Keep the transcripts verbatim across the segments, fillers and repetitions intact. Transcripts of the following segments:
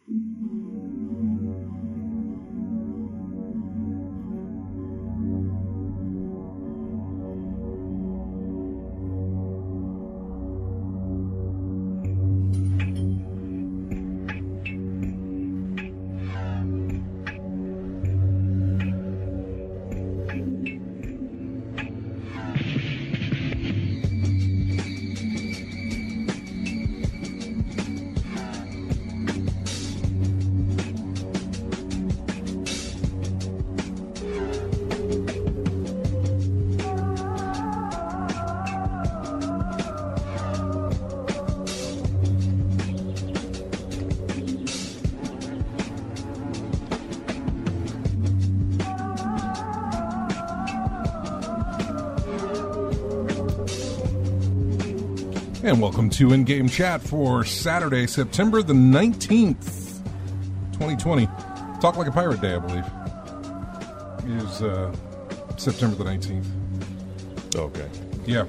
And welcome to In-Game Chat for Saturday, September the nineteenth, twenty twenty. Talk Like a Pirate Day, I believe. It is uh, September the nineteenth. Okay. Yeah.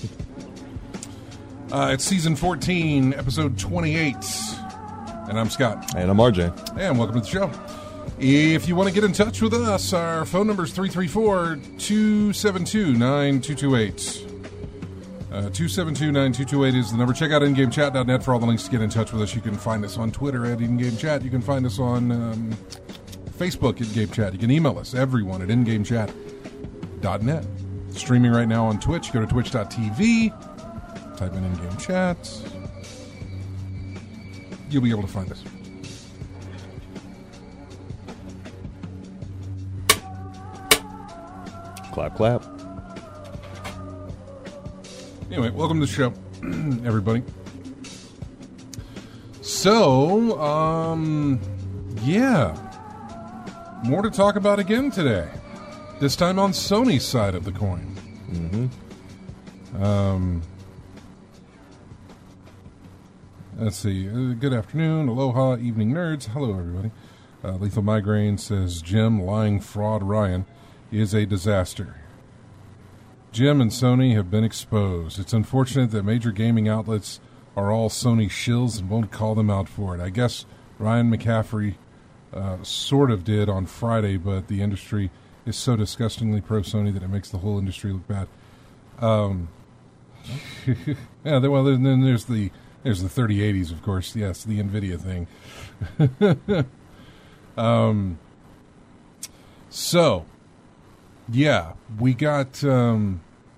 Uh, it's season fourteen, episode twenty-eight. And I'm Scott. And I'm R J. And welcome to the show. If you want to get in touch with us, our phone number is three three four, two seven two, nine two two eight. Uh, two seven two, nine two two eight is the number. Check out in game chat dot net for all the links to get in touch with us. You can find us on Twitter at InGameChat. You can find us on um, Facebook at InGameChat. You can email us, everyone, at in game chat dot net. Streaming right now on Twitch. Go to twitch dot t v. Type in InGameChat. You'll be able to find us. Clap, clap. Anyway, welcome to the show, everybody. So, um, yeah. More to talk about again today. This time on Sony's side of the coin. Mm-hmm. Um, let's see. Uh, good afternoon. Aloha, evening nerds. Hello, everybody. Uh, Lethal Migraine says, Jim, lying fraud Ryan is a disaster. Jim and Sony have been exposed. It's unfortunate that major gaming outlets are all Sony shills and won't call them out for it. I guess Ryan McCaffrey uh, sort of did on Friday, but the industry is so disgustingly pro-Sony that it makes the whole industry look bad. Um, yeah, well, then there's the there's the thirty eighties, of course. Yes, the NVIDIA thing. um, so... Yeah, we got, um,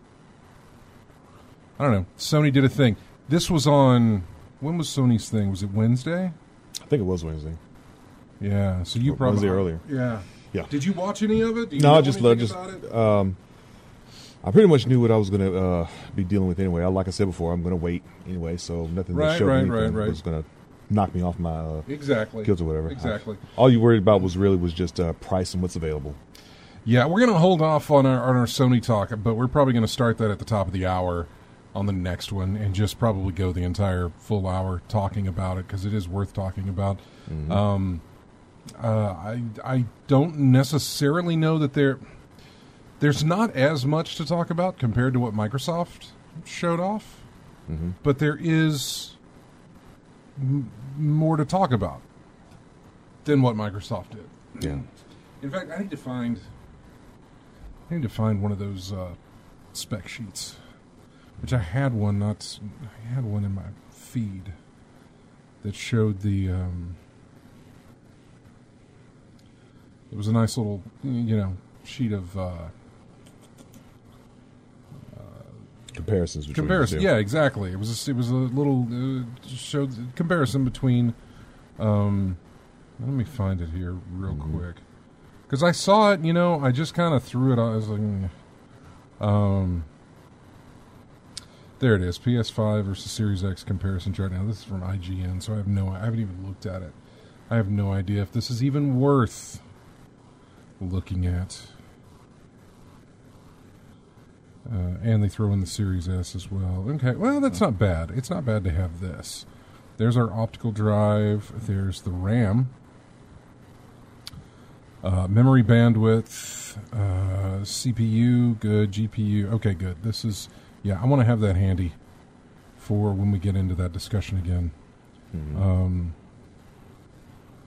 I don't know, Sony did a thing. This was on, when was Sony's thing? Was it Wednesday? I think it was Wednesday. Yeah, so you probably... Wednesday earlier. Yeah. Yeah. Did you watch any of it? Do you no, know I just, I just, um, I pretty much knew what I was going to uh, be dealing with anyway. I, like I said before, I'm going to wait anyway, so nothing right, that showed right, anything right, right. was going to knock me off my uh, exactly. kills or whatever. Exactly. I, all you worried about was really was just uh, price and what's available. Yeah, we're going to hold off on our, on our Sony talk, but we're probably going to start that at the top of the hour on the next one and just probably go the entire full hour talking about it because it is worth talking about. Mm-hmm. Um, uh, I I don't necessarily know that there there's not as much to talk about compared to what Microsoft showed off, mm-hmm. but there is m- more to talk about than what Microsoft did. Yeah. In fact, I need to find... I need to find one of those uh, spec sheets, which I had one. Not I had one in my feed that showed the. Um, it was a nice little, you know, sheet of uh, uh, comparisons. Between comparison, yeah, exactly. It was a, it was a little uh, showed comparison between. Um, let me find it here real mm-hmm. quick. Because I saw it, you know, I just kind of threw it out. I was like, um, there it is, P S five versus Series X comparison chart. Now, this is from I G N, so I have no, I haven't even looked at it. I have no idea if this is even worth looking at. Uh, and they throw in the Series S as well. Okay, well, that's not bad. It's not bad to have this. There's our optical drive. There's the RAM. Uh, memory bandwidth, uh, C P U, good, G P U, okay, good. This is, yeah, I want to have that handy for when we get into that discussion again. Mm-hmm. Um,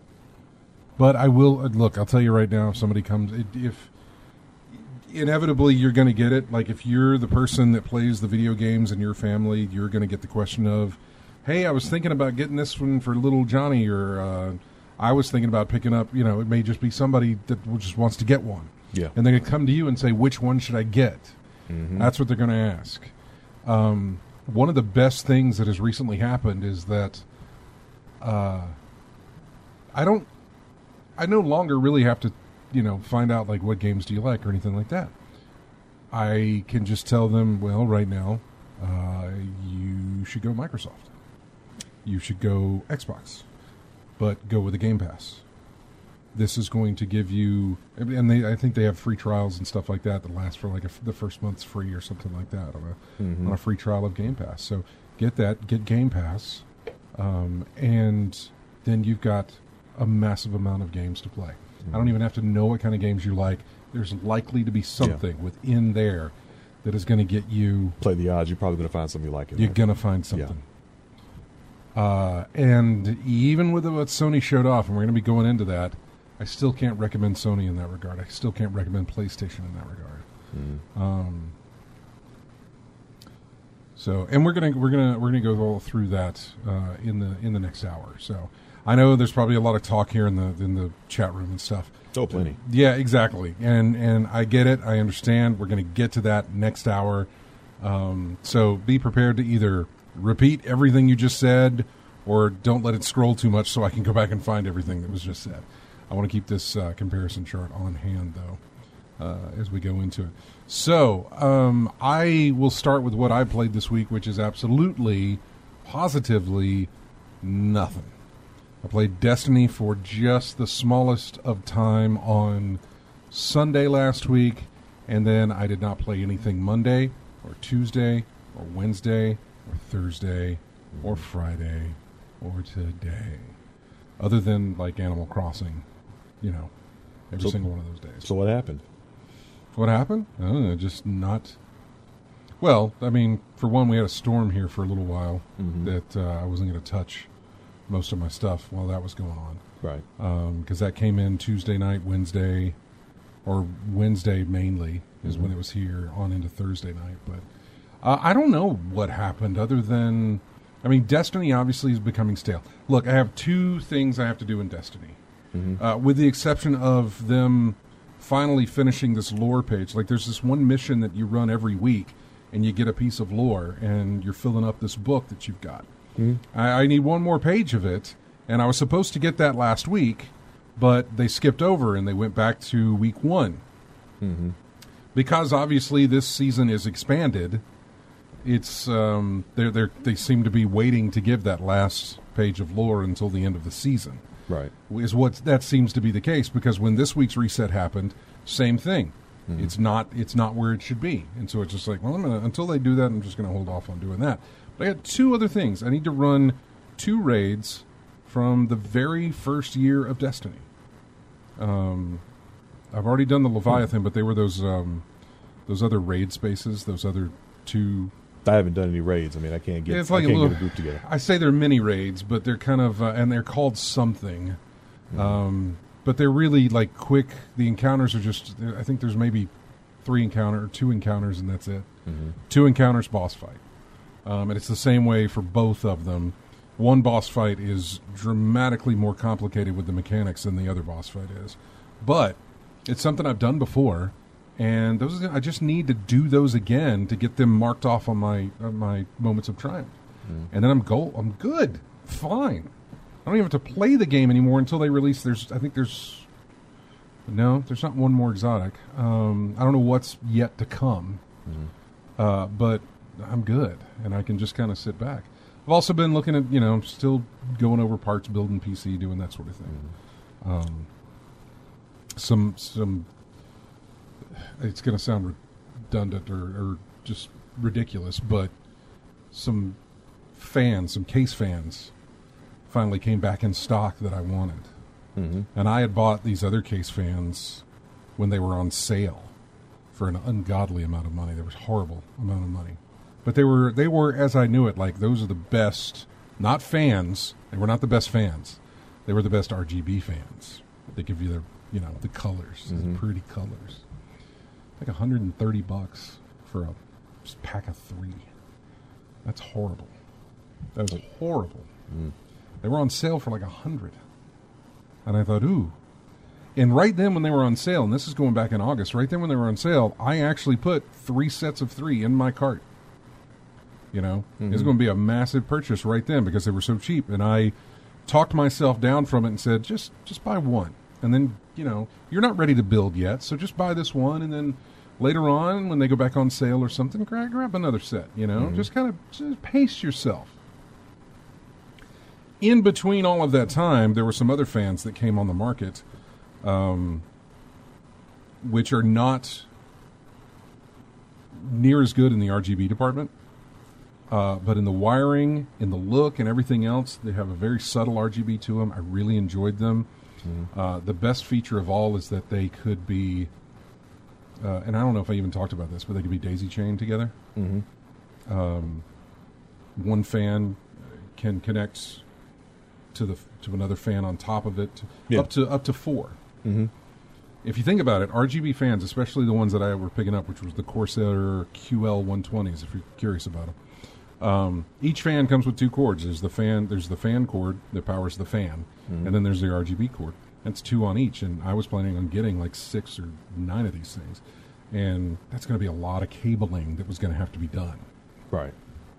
But I will look. I'll tell you right now. If somebody comes, if inevitably you're going to get it. Like if you're the person that plays the video games in your family, you're going to get the question of, "Hey, I was thinking about getting this one for little Johnny," or uh, "I was thinking about picking up." You know, it may just be somebody that just wants to get one. Yeah. And they're going to come to you and say, "Which one should I get?" Mm-hmm. That's what they're going to ask. Um, one of the best things that has recently happened is that uh, I don't. I no longer really have to, you know, find out like what games do you like or anything like that. I can just tell them, well, right now, uh, you should go Microsoft. You should go Xbox, but go with the Game Pass. This is going to give you, and they, I think they have free trials and stuff like that that last for like a, the first month's free or something like that on a mm-hmm. on a free trial of Game Pass. So get that, get Game Pass, um, and then you've got a massive amount of games to play. Mm-hmm. I don't even have to know what kind of games you like. There's likely to be something yeah. within there that is going to get you... Play the odds. You're probably going to find something you like. You're going to find something. Yeah. Uh, and even with what Sony showed off, and we're going to be going into that, I still can't recommend Sony in that regard. I still can't recommend PlayStation in that regard. Mm-hmm. Um, so, and we're gonna we're gonna we're gonna go all through that uh, in the in the next hour. So. I know there's probably a lot of talk here in the in the chat room and stuff. Oh, plenty. Yeah, exactly. And and I get it. I understand. We're going to get to that next hour. Um, so be prepared to either repeat everything you just said or don't let it scroll too much so I can go back and find everything that was just said. I want to keep this uh, comparison chart on hand, though, uh, as we go into it. So um, I will start with what I played this week, which is absolutely, positively nothing. I played Destiny for just the smallest of time on Sunday last week, and then I did not play anything Monday or Tuesday or Wednesday or Thursday or Friday or today, other than like Animal Crossing, you know, every so, single one of those days. So what happened? What happened? I don't know, just not... Well, I mean, for one, we had a storm here for a little while mm-hmm. that uh, I wasn't going to touch most of my stuff while that was going on. Right. Because um, that came in Tuesday night, Wednesday, or Wednesday mainly is mm-hmm. when it was here on into Thursday night. But uh, I don't know what happened other than, I mean, Destiny obviously is becoming stale. Look, I have two things I have to do in Destiny. Mm-hmm. Uh, with the exception of them finally finishing this lore page. Like there's this one mission that you run every week and you get a piece of lore and you're filling up this book that you've got. Mm-hmm. I, I need one more page of it, and I was supposed to get that last week, but they skipped over and they went back to week one. Mm-hmm. Because obviously this season is expanded, it's um, they're, they're, they seem to be waiting to give that last page of lore until the end of the season. Right. Is what that seems to be the case, because when this week's reset happened, same thing. Mm-hmm. It's not it's not where it should be. And so it's just like, well, I'm gonna, until they do that, I'm just going to hold off on doing that. But I got two other things. I need to run two raids from the very first year of Destiny. Um, I've already done the Leviathan, but they were those um, those other raid spaces, those other two. I haven't done any raids. I mean, I can't get, it's like I can't a little, get a group together. I say they're mini raids, but they're kind of, uh, and they're called something. Mm-hmm. Um, but they're really like quick. The encounters are just, I think there's maybe three encounter, or two encounters, and that's it. Mm-hmm. Two encounters, boss fight. Um, and it's the same way for both of them. One boss fight is dramatically more complicated with the mechanics than the other boss fight is. But it's something I've done before, and those I just need to do those again to get them marked off on my on my moments of triumph. Mm. And then I'm go I'm good. Fine. I don't even have to play the game anymore until they release. There's I think there's no, there's not one more exotic. Um, I don't know what's yet to come. Mm. Uh, but I'm good, and I can just kind of sit back. I've also been looking at, you know, still going over parts, building P C, doing that sort of thing. Mm. Um, some, some, it's going to sound redundant or, or just ridiculous, but some fans, some case fans, finally came back in stock that I wanted. Mm-hmm. And I had bought these other case fans when they were on sale for an ungodly amount of money. There was a horrible amount of money. But they were, they were, as I knew it, like those are the best, not fans. They were not the best fans. They were the best R G B fans. They give you the, you know, the colors, Mm-hmm. the pretty colors. Like one hundred thirty bucks for a just pack of three. That's horrible. That was horrible. Mm. They were on sale for like a hundred. And I thought, ooh. And right then when they were on sale, and this is going back in August, right then when they were on sale, I actually put three sets of three in my cart. You know, Mm-hmm. it was going to be a massive purchase right then because they were so cheap. And I talked myself down from it and said, just just buy one. And then, you know, you're not ready to build yet, so just buy this one. And then later on, when they go back on sale or something, grab, grab another set, you know. Mm-hmm. Just kind of just pace yourself. In between all of that time, there were some other fans that came on the market, um, which are not near as good in the R G B department. Uh, but in the wiring, in the look, and everything else, they have a very subtle R G B to them. I really enjoyed them. Mm-hmm. Uh, the best feature of all is that they could be, uh, and I don't know if I even talked about this, but they could be daisy chained together. Mm-hmm. Um, one fan can connect to the to another fan on top of it, Yeah. up to up to four. Mm-hmm. If you think about it, R G B fans, especially the ones that I were picking up, which was the Corsair Q L one twenties, if you're curious about them. Um, each fan comes with two cords. There's the fan. There's the fan cord that powers the fan, Mm-hmm. and then there's the R G B cord. That's two on each, and I was planning on getting like six or nine of these things, and that's going to be a lot of cabling that was going to have to be done. Right.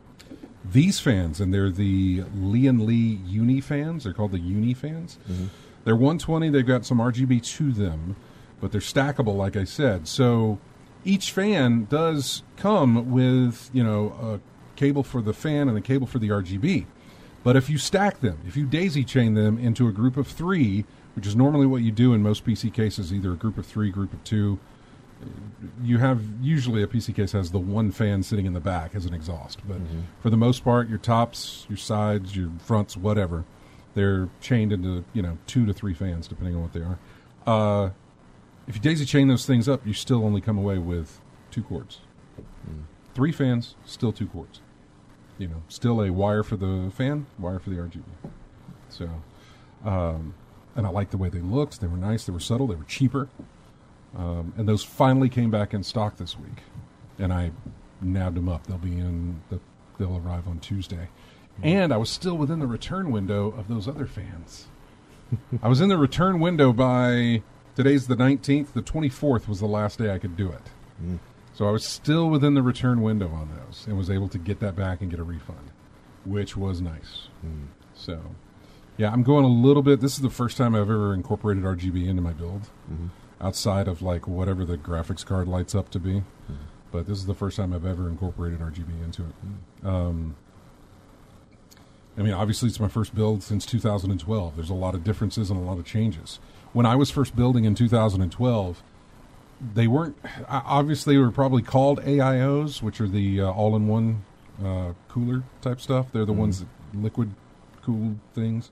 These fans, and they're the Lee and Lee Uni fans. They're called the Uni fans. Mm-hmm. They're one twenty. They've got some R G B to them, but they're stackable, like I said. So each fan does come with, you know, a cable for the fan and a cable for the R G B. But if you stack them, if you daisy chain them into a group of three, which is normally what you do in most P C cases, either a group of three, group of two, you have usually a P C case has the one fan sitting in the back as an exhaust. But Mm-hmm. for the most part, your tops, your sides, your fronts, whatever, they're chained into, you know, two to three fans, depending on what they are. Uh, if you daisy chain those things up, you still only come away with two cords. Mm. Three fans, still two cords. You know, still a wire for the fan, wire for the R G B. So, um, and I liked the way they looked. They were nice. They were subtle. They were cheaper. Um, and those finally came back in stock this week, and I nabbed them up. They'll be in. The, they'll arrive on Tuesday, and I was still within the return window of those other fans. I was in the return window by today's the nineteenth. The twenty-fourth was the last day I could do it. Mm. So I was still within the return window on those and was able to get that back and get a refund, which was nice. Mm. So, yeah, I'm going a little bit. This is the first time I've ever incorporated R G B into my build, Mm-hmm. outside of like whatever the graphics card lights up to be. Mm-hmm. But this is the first time I've ever incorporated R G B into it. Um, I mean, obviously, it's my first build since two thousand twelve. There's a lot of differences and a lot of changes. When I was first building in two thousand twelve, they weren't, obviously, they were probably called A I Os, which are the uh, all-in-one uh, cooler type stuff. They're the Mm-hmm. ones that liquid cool things.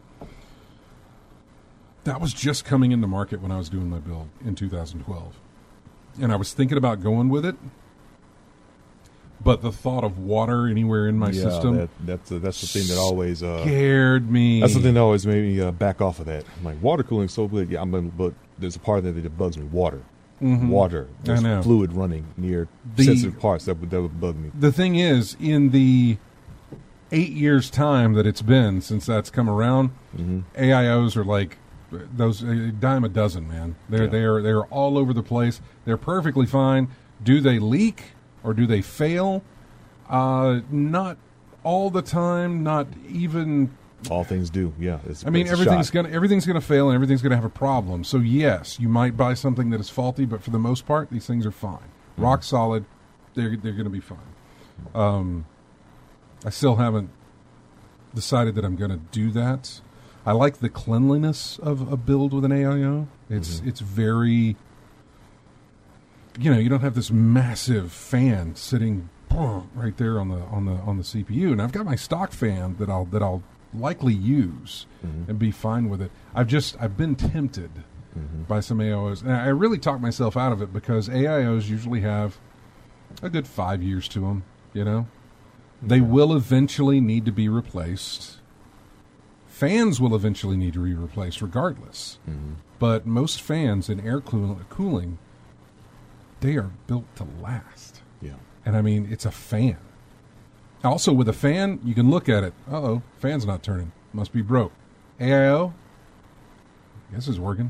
That was just coming into market when I was doing my build in two thousand twelve. And I was thinking about going with it, but the thought of water anywhere in my yeah, system that, that's uh, that's the thing that always uh, scared me. that's the thing that always made me uh, back off of that. I'm like, water cooling so good. Yeah, I'm gonna, but there's a part of that that bugs me. Water, Mhm. water. There's know. fluid running near The- sensitive parts that would that would bug me. The thing is, in the eight years' time that it's been since that's come around, Mm-hmm. A I Os are like those a dime a dozen, man. They're Yeah. they're they're all over the place. They're perfectly fine. Do they leak or do they fail? Uh, not all the time. Not even. All things do. Yeah, it's, I mean, it's a everything's shot. gonna everything's gonna fail and everything's gonna have a problem. So yes, you might buy something that is faulty, but for the most part, these things are fine, Mm-hmm. rock solid. They're they're gonna be fine. Um, I still haven't decided that I'm gonna do that. I like the cleanliness of a build with an A I O. It's Mhm. it's very, you know, you don't have this massive fan sitting right there on the on the on the C P U, and I've got my stock fan that I'll that I'll likely use Mhm. and be fine with it. I've just I've been tempted Mhm. by some A I Os, and I really talked myself out of it because A I Os usually have a good five years to them. You know, they Okay. will eventually need to be replaced Fans will eventually need to be replaced regardless. Mm-hmm. But most fans in air cool- cooling, they are built to last. Yeah. And I mean, it's a fan. Also, with a fan, you can look at it. Uh-oh, fan's not turning. Must be broke. A I O? Guess it's working.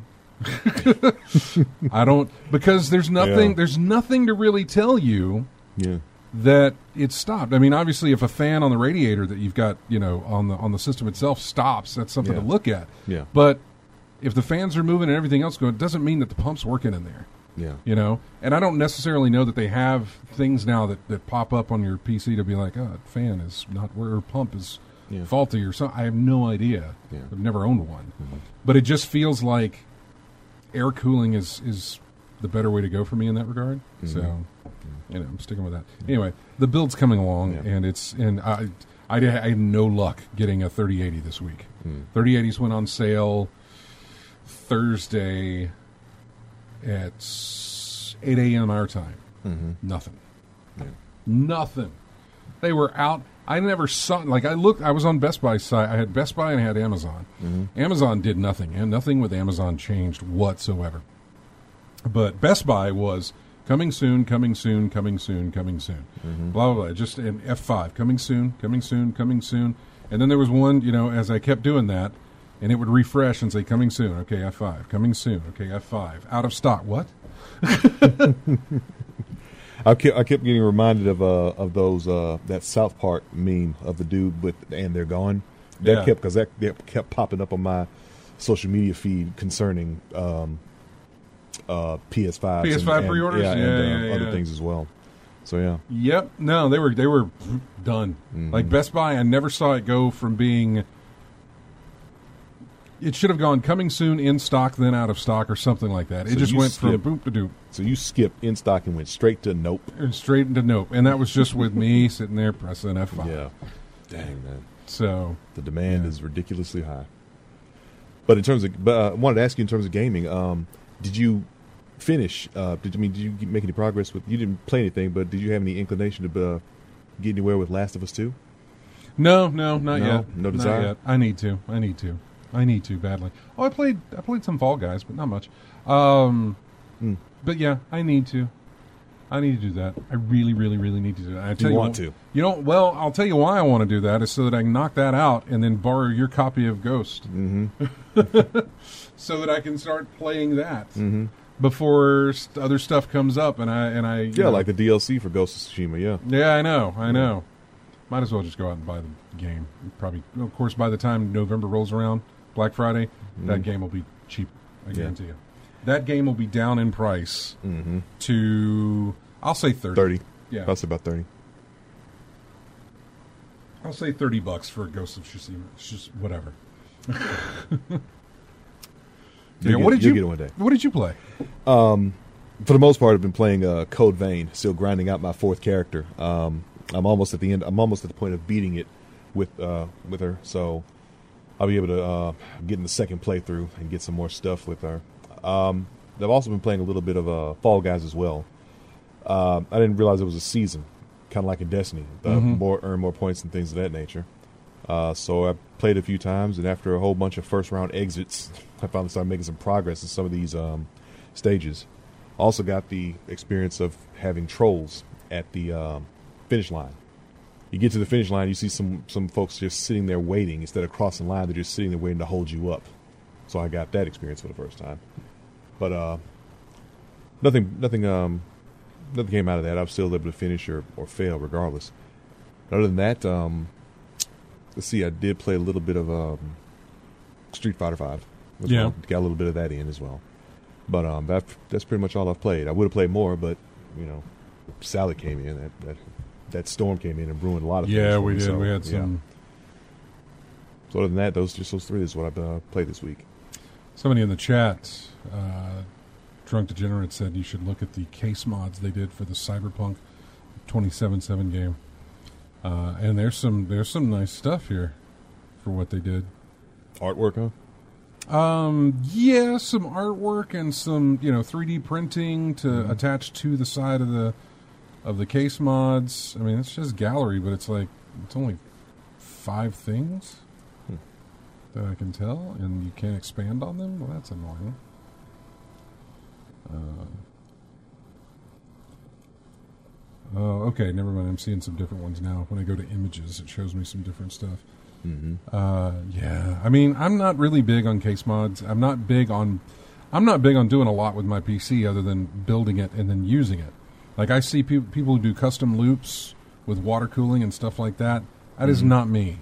I don't, because there's nothing, Yeah. there's nothing to really tell you Yeah. that it stopped. I mean, obviously, if a fan on the radiator that you've got, you know, on the on the system itself stops, that's something Yeah. to look at. Yeah. But if the fans are moving and everything else going, it doesn't mean that the pump's working in there. Yeah. You know, and I don't necessarily know that they have things now that, that pop up on your P C to be like, oh, fan is not where or pump is Yeah. faulty or something. I have no idea. Yeah. I've never owned one, Mm-hmm. but it just feels like air cooling is is the better way to go for me in that regard. Mhm. So, you know, I'm sticking with that. Anyway, the build's coming along, Yeah. and it's and I, I, did- I had no luck getting a thirty eighty this week. Mm. thirty eighties went on sale Thursday at eight a.m. our time. Mm-hmm. Nothing. Yeah. Nothing. They were out. I never saw, like, I looked, I was on Best Buy's site. I had Best Buy and I had Amazon. Mm-hmm. Amazon did nothing, and nothing with Amazon changed whatsoever. But Best Buy was coming soon, coming soon, coming soon, coming soon. Mm-hmm. Blah, blah, blah. Just in F five, coming soon, coming soon, coming soon. And then there was one, you know, as I kept doing that, and it would refresh and say, coming soon, okay, F five, coming soon, okay, F five, out of stock. What? I kept, I kept getting reminded of uh, of those uh, that South Park meme of the dude with and they're gone. That Yeah. kept because that, that kept popping up on my social media feed concerning um, uh, P S five, P S five and, pre-orders? yeah, Yeah, and uh, yeah, other yeah. things as well. So yeah, Yep. No, they were they were done. Mhm. Like Best Buy, I never saw it go from being. It should have gone coming soon, in stock, then out of stock, or something like that. It So just you went skip- from boop to doop so you skipped in stock and went straight to nope. and straight into nope, and that was just with me sitting there pressing F five. Yeah, dang man, So the demand Yeah. is ridiculously high. But in terms of, but uh, I wanted to ask you in terms of gaming, um, did you finish? Uh, did I mean, did you make any progress with? You didn't play anything, but did you have any inclination to uh, get anywhere with Last of Us Two? no, no, not No? yet. No Not desire? yet. I need to. I need to. I need to badly. Oh, I played. I played some Fall Guys, but not much. Um, Mm. But yeah, I need to. I need to do that. I really, really, really need to do that. I tell You you want what- to? You know, well, I'll tell you why I want to do that is so that I can knock that out and then borrow your copy of Ghost, Mm-hmm. so that I can start playing that Mm-hmm. before st- other stuff comes up. And I and I you Yeah, know- like the D L C for Ghost of Tsushima. Yeah. yeah, I know, I know. Might as well just go out and buy the game. Probably, of course, by the time November rolls around, Black Friday, that Mhm. game will be cheap. I Yeah. guarantee you. That game will be down in price Mm-hmm. to, I'll say thirty. Thirty. Yeah, That's about thirty. I'll say thirty bucks for a Ghost of Tsushima. It's just whatever. Yeah, You'll what get- did you'll you? get it one day. What did you play? Um, for the most part, I've been playing uh, Code Vein, still grinding out my fourth character. Um, I'm almost at the end. I'm almost at the point of beating it with uh, with her, so I'll be able to uh, get in the second playthrough and get some more stuff with her. Um, I've also been playing a little bit of uh, Fall Guys as well. Uh, I didn't realize it was a season, kind of like in Destiny. The Mhm. more earn more points and things of that nature. Uh, so I played a few times, and after a whole bunch of first round exits, I finally started making some progress in some of these um, stages. Also got the experience of having trolls at the um, finish line. You get to the finish line, you see some some folks just sitting there waiting instead of crossing the line. They're just sitting there waiting to hold you up. So I got that experience for the first time. But uh, nothing, nothing, um, nothing came out of that. I was still able to finish or, or fail regardless. Other than that, um, let's see. I did play a little bit of um, Street Fighter Five. as Yeah. well. Got a little bit of that in as well. But um, that that's pretty much all I've played. I would have played more, but you know, Sally came in. That that, that storm came in and ruined a lot of things. Yeah, for we me, did. so, we had yeah. some. So other than that, those just those three is what I've uh, played this week. Somebody in the chat, uh, Drunk Degenerate, said you should look at the case mods they did for the Cyberpunk twenty seventy-seven game. Uh, and there's some there's some nice stuff here for what they did. Artwork, huh? Um, yeah, some artwork and some, you know, three D printing to Mhm. attach to the side of the of the case mods. I mean, it's just gallery, but it's like it's only five things Hmm. that I can tell, and you can't expand on them. Well, that's annoying. Uh, oh, okay, never mind. I'm seeing some different ones now. When I go to images, it shows me some different stuff. Mm-hmm. Uh, yeah, I mean, I'm not really big on case mods. I'm not big on, I'm not big on doing a lot with my P C other than building it and then using it. Like I see pe- people who do custom loops with water cooling and stuff like that. That mm-hmm. is not me.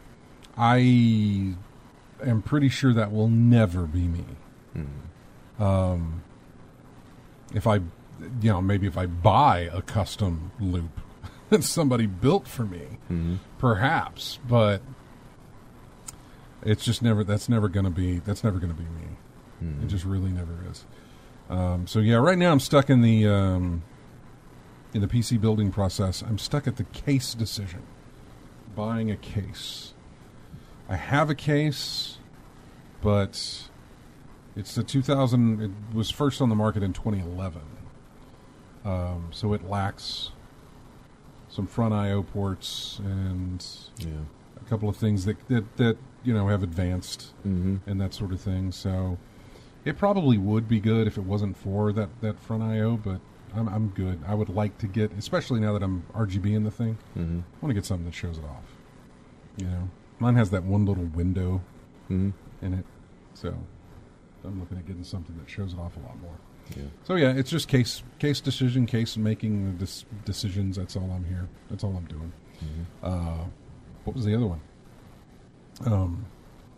I am pretty sure that will never be me. Mm-hmm. Um, if I, you know, maybe if I buy a custom loop that somebody built for me, mm-hmm. perhaps, but it's just never, that's never going to be, that's never going to be me. Mm-hmm. It just really never is. Um, so yeah, right now I'm stuck in the, um, in the P C building process. I'm stuck at the case decision. Buying a case. I have a case, but it's the two thousand, it was first on the market in twenty eleven. Um, so it lacks some front I O ports and yeah. a couple of things that, that, that you know, have advanced mm-hmm. and that sort of thing. So it probably would be good if it wasn't for that, that front I O, but I'm, I'm good. I would like to get, especially now that I'm R G B in the thing, mm-hmm. I want to get something that shows it off. You know, mine has that one little window mm-hmm. in it, so I'm looking at getting something that shows it off a lot more. Yeah. So yeah, it's just case case decision, case making dis- decisions. That's all I'm here. That's all I'm doing. Mm-hmm. Uh, what was the other one? Um,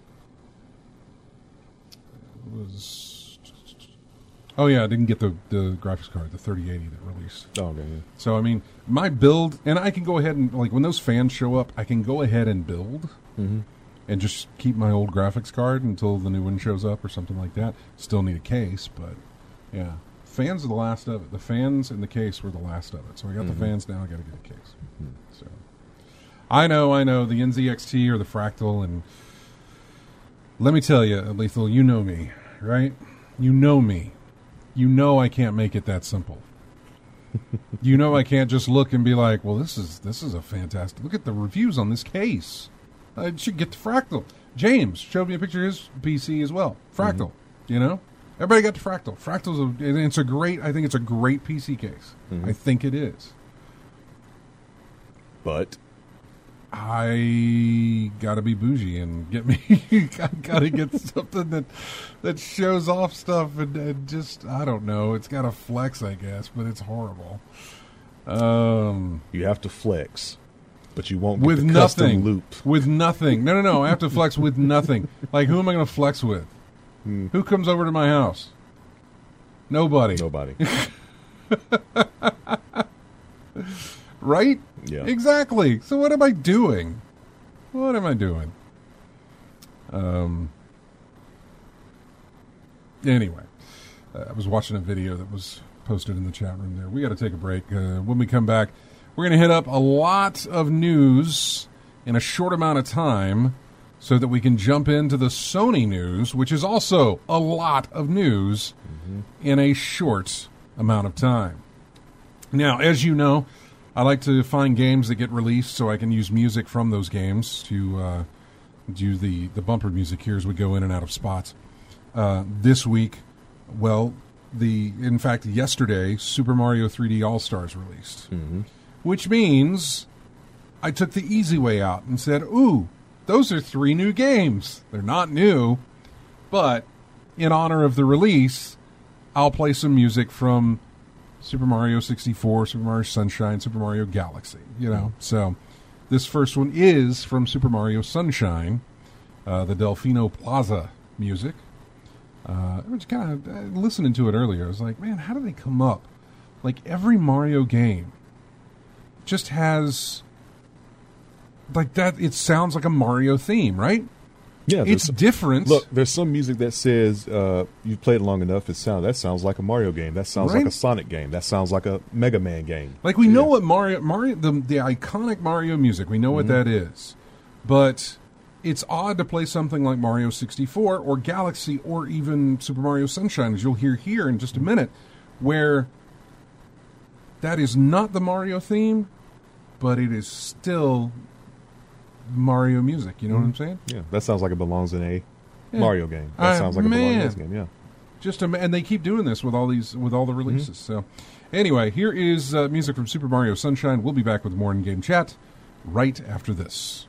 it was. Oh yeah, I didn't get the, the graphics card, the thirty eighty that released. Oh, okay. Yeah. So I mean, my build, and I can go ahead and like when those fans show up, I can go ahead and build, mm-hmm. and just keep my old graphics card until the new one shows up or something like that. Still need a case, but yeah, fans are the last of it. The fans and the case were the last of it. So I got mm-hmm. the fans now. I got to get a case. Mm-hmm. So I know, I know the N Z X T or the Fractal, and let me tell you, Lethal, you know me, right? You know me. You know I can't make it that simple. You know I can't just look and be like, well, this is this is a fantastic... Look at the reviews on this case. I should get the Fractal. James showed me a picture of his P C as well. Fractal, mm-hmm. you know? Everybody got the Fractal. Fractal's a, it's a great... I think it's a great P C case. Mm-hmm. I think it is. But... I gotta be bougie and get me. I gotta get something that that shows off stuff and, and just I don't know. It's got to flex, I guess, but it's horrible. Um, you have to flex, but you won't get with the nothing. Custom loop with nothing. No, no, no. I have to flex with nothing. Like who am I going to flex with? Hmm. Who comes over to my house? Nobody. Nobody. Right? Yeah. Exactly. So what am I doing? What am I doing? Um. Anyway, uh, I was watching a video that was posted in the chat room there. We got to take a break. Uh, when we come back, we're going to hit up a lot of news in a short amount of time so that we can jump into the Sony news, which is also a lot of news mm-hmm. in a short amount of time. Now, as you know, I like to find games that get released so I can use music from those games to uh, do the, the bumper music here as we go in and out of spots. Uh, this week, well, the in fact, yesterday, Super Mario three D All-Stars released. Mm-hmm. Which means I took the easy way out and said, ooh, those are three new games. They're not new, but in honor of the release, I'll play some music from Super Mario sixty-four, Super Mario Sunshine, Super Mario Galaxy, you know. So this first one is from Super Mario Sunshine, uh, the Delfino Plaza music. Uh, I was kind of uh, listening to it earlier. I was like, man, how do they come up? Like every Mario game just has like that. It sounds like a Mario theme, right? Yeah, it's some, different. Look, there's some music that says uh, you've played it long enough. It sounds that sounds like a Mario game. That sounds right? like a Sonic game. That sounds like a Mega Man game. Like we yeah. know what Mario, Mario, the the iconic Mario music. We know what mm-hmm. that is, but it's odd to play something like Mario sixty-four or Galaxy or even Super Mario Sunshine, as you'll hear here in just a minute, where that is not the Mario theme, but it is still Mario music. You know mm-hmm. what I'm saying? Yeah, that sounds like it belongs in a yeah. Mario game. That uh, sounds like man. it belongs in this game. Yeah, just a, and they keep doing this with all these with all the releases. Mm-hmm. So, anyway, here is uh, music from Super Mario Sunshine. We'll be back with more in-game chat right after this.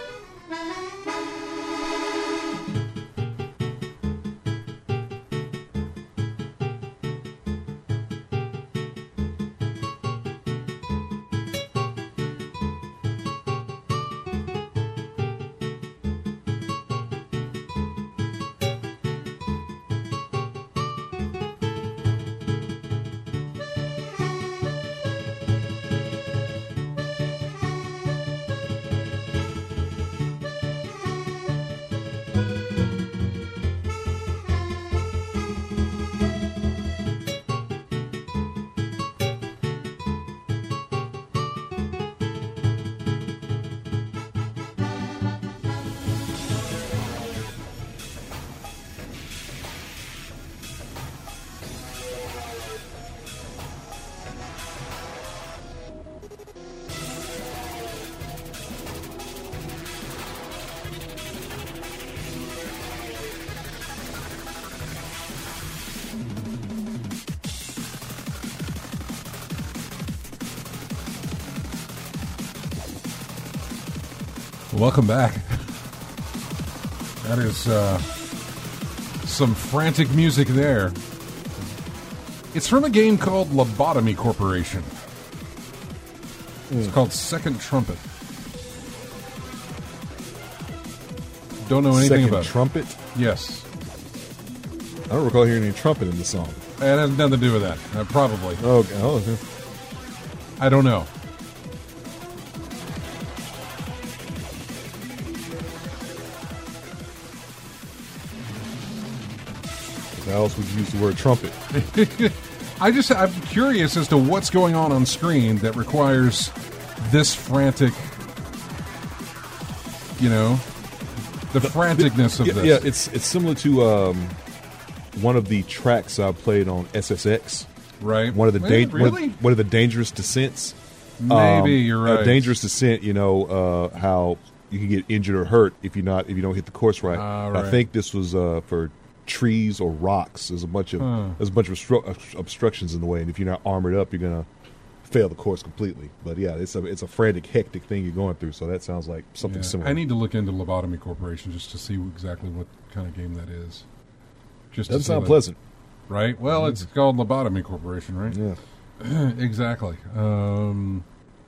Welcome back. That is uh, some frantic music there. It's from a game called Lobotomy Corporation. It's mm. called Second Trumpet. Don't know anything Second about Trumpet? it. Yes. I don't recall hearing any trumpet in the song. It has nothing to do with that. Uh, probably. Oh, okay. Oh, okay. I don't know. How else would you use the word trumpet? I just, I'm curious as to what's going on on screen that requires this frantic, you know, the, the franticness the, of yeah, this. Yeah, it's it's similar to um, one of the tracks I played on S S X. Right. One of the Wait, da- really? one, one of the dangerous descents. Maybe um, you're right. A dangerous descent. You know uh, how you can get injured or hurt if you not if you don't hit the course right. Uh, right. I think this was uh, for trees or rocks. There's a bunch of huh. there's a bunch of obstru- obstructions in the way, and if you're not armored up, you're gonna fail the course completely. But yeah, it's a it's a frantic, hectic thing you're going through. So that sounds like something yeah. similar. I need to look into Lobotomy Corporation just to see exactly what kind of game that is. Just doesn't sound that, pleasant, right? Well, mm-hmm. It's called Lobotomy Corporation, right? Yeah, exactly. Um,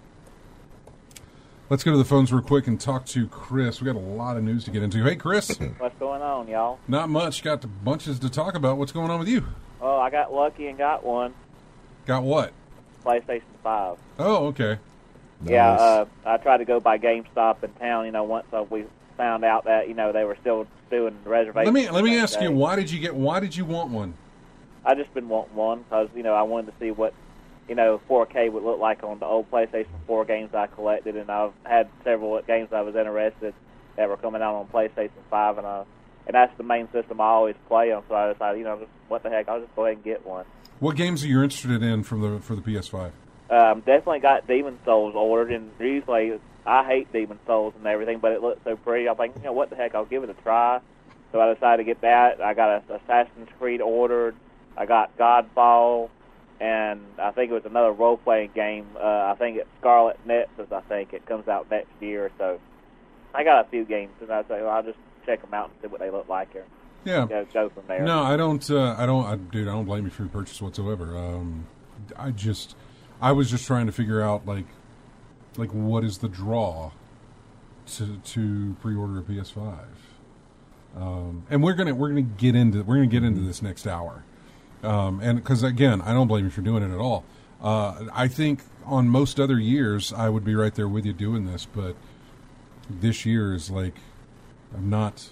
let's go to the phones real quick and talk to Chris. We got a lot of news to get into. Hey, Chris. What's going on, y'all? Not much. Got bunches to talk about. What's going on with you? Oh, I got lucky and got one. Got what? PlayStation five. Oh, okay. Nice. Yeah, uh, I tried to go by GameStop in town. You know, once uh, we found out that you know they were still doing reservations. Let me let me ask day. you. Why did you get? Why did you want one? I just been wanting one because you know I wanted to see what you know four K would look like on the old PlayStation four games I collected, and I've had several games I was interested that were coming out on PlayStation five, and uh, and that's the main system I always play on. So I decided, you know, just, what the heck, I'll just go ahead and get one. What games are you interested in from the for the P S five? Um, definitely got Demon Souls ordered, and usually I hate Demon Souls and everything, but it looks so pretty. I'm like, you know, what the heck, I'll give it a try. So I decided to get that. I got a Assassin's Creed ordered. I got Godfall, and I think it was another role-playing game. Uh, I think it's Scarlet Nexus, I think. It comes out next year. So I got a few games, and I say, well, I'll just check them out and see what they look like here. Yeah. Go, go from there. No, I don't, uh, I don't, I, dude, I don't blame you for your purchase whatsoever. Um, I just, I was just trying to figure out, like, like what is the draw to to pre-order a P S five? Um, and we're gonna we're gonna get into we're gonna get into this next hour, um, and because again, I don't blame you for doing it at all. Uh, I think on most other years I would be right there with you doing this, but this year is like I'm not.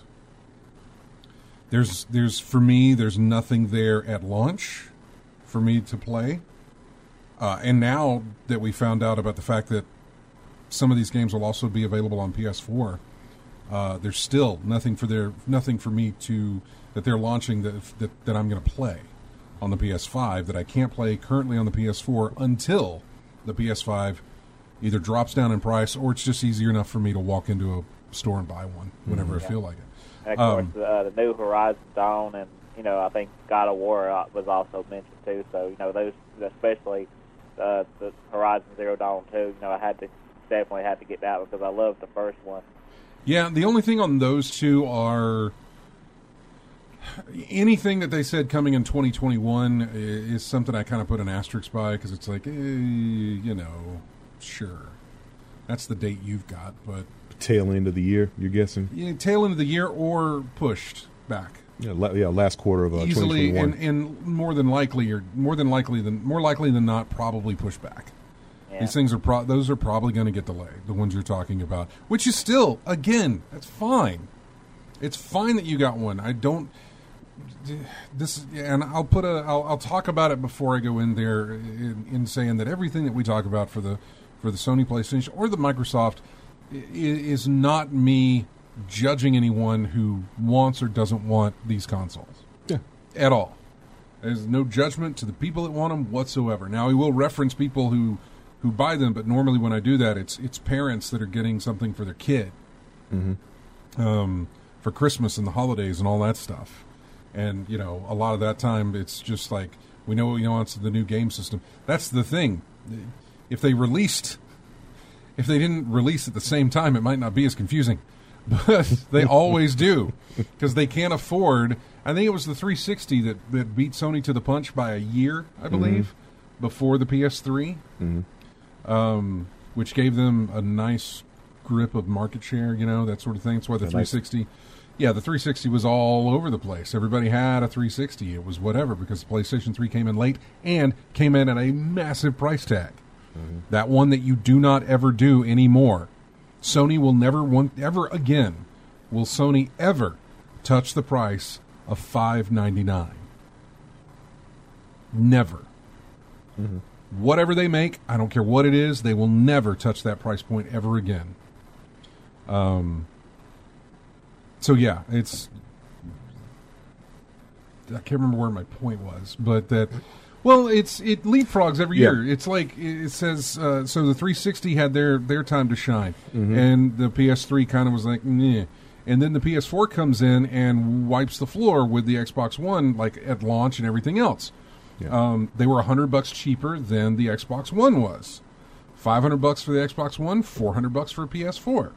There's there's for me there's nothing there at launch for me to play, uh, and now that we found out about the fact that some of these games will also be available on P S four. Uh, there's still nothing for their nothing for me to that they're launching that that, that I'm going to play on the P S five that I can't play currently on the P S four until the P S five either drops down in price or it's just easier enough for me to walk into a store and buy one whenever Mm-hmm. I feel like it. And of course, Um, the, uh, the new Horizon Dawn, and you know, I think God of War uh, was also mentioned too. So you know, those especially uh, the Horizon Zero Dawn two. You know, I had to definitely had to get that one because I loved the first one. Yeah, the only thing on those two are anything that they said coming in twenty twenty-one is something I kind of put an asterisk by because it's like, eh, you know, sure, that's the date you've got, but Tail end of the year, you're guessing? you know, tail end of the year or pushed back Yeah, la- yeah last quarter of uh, easily, twenty twenty-one. and, and more than likely, or more than likely than more likely than not, probably pushed back. Yeah. These things are pro- those are probably going to get delayed. The ones you're talking about, which is still, again, that's fine. It's fine that you got one. I don't. This and I'll put a. I'll, I'll talk about it before I go in there in, in saying that everything that we talk about for the for the Sony PlayStation or the Microsoft i- is not me judging anyone who wants or doesn't want these consoles. Yeah. At all. There's no judgment to the people that want them whatsoever. Now, we will reference people who, who buy them, but normally when I do that, it's it's parents that are getting something for their kid um, for Christmas and the holidays and all that stuff. And, you know, a lot of that time, it's just like, we know we know it's the new game system. That's the thing. If they released, if they didn't release at the same time, it might not be as confusing. But they always do because they can't afford. I think it was the three sixty that, that beat Sony to the punch by a year, I believe, mm-hmm. before the P S three, mm-hmm. um, which gave them a nice grip of market share, you know, that sort of thing. That's why the yeah, three sixty, nice. yeah, the three sixty was all over the place. Everybody had a three sixty. It was whatever because the PlayStation three came in late and came in at a massive price tag. Mm-hmm. That one that you do not ever do anymore. Sony will never, want, ever again, will Sony ever touch the price of five ninety-nine. Never. Mm-hmm. Whatever they make, I don't care what it is, they will never touch that price point ever again. Um. So yeah, it's. I can't remember where my point was, but that. Well, it's it leapfrogs every Yeah. year. It's like it says. Uh, so the three sixty had their, their time to shine, Mm-hmm. and the P S three kind of was like, meh. And then the P S four comes in and wipes the floor with the Xbox One, like at launch and everything else. Yeah. Um, they were a hundred bucks cheaper than the Xbox One was. Five hundred bucks for the Xbox One, four hundred bucks for a P S four.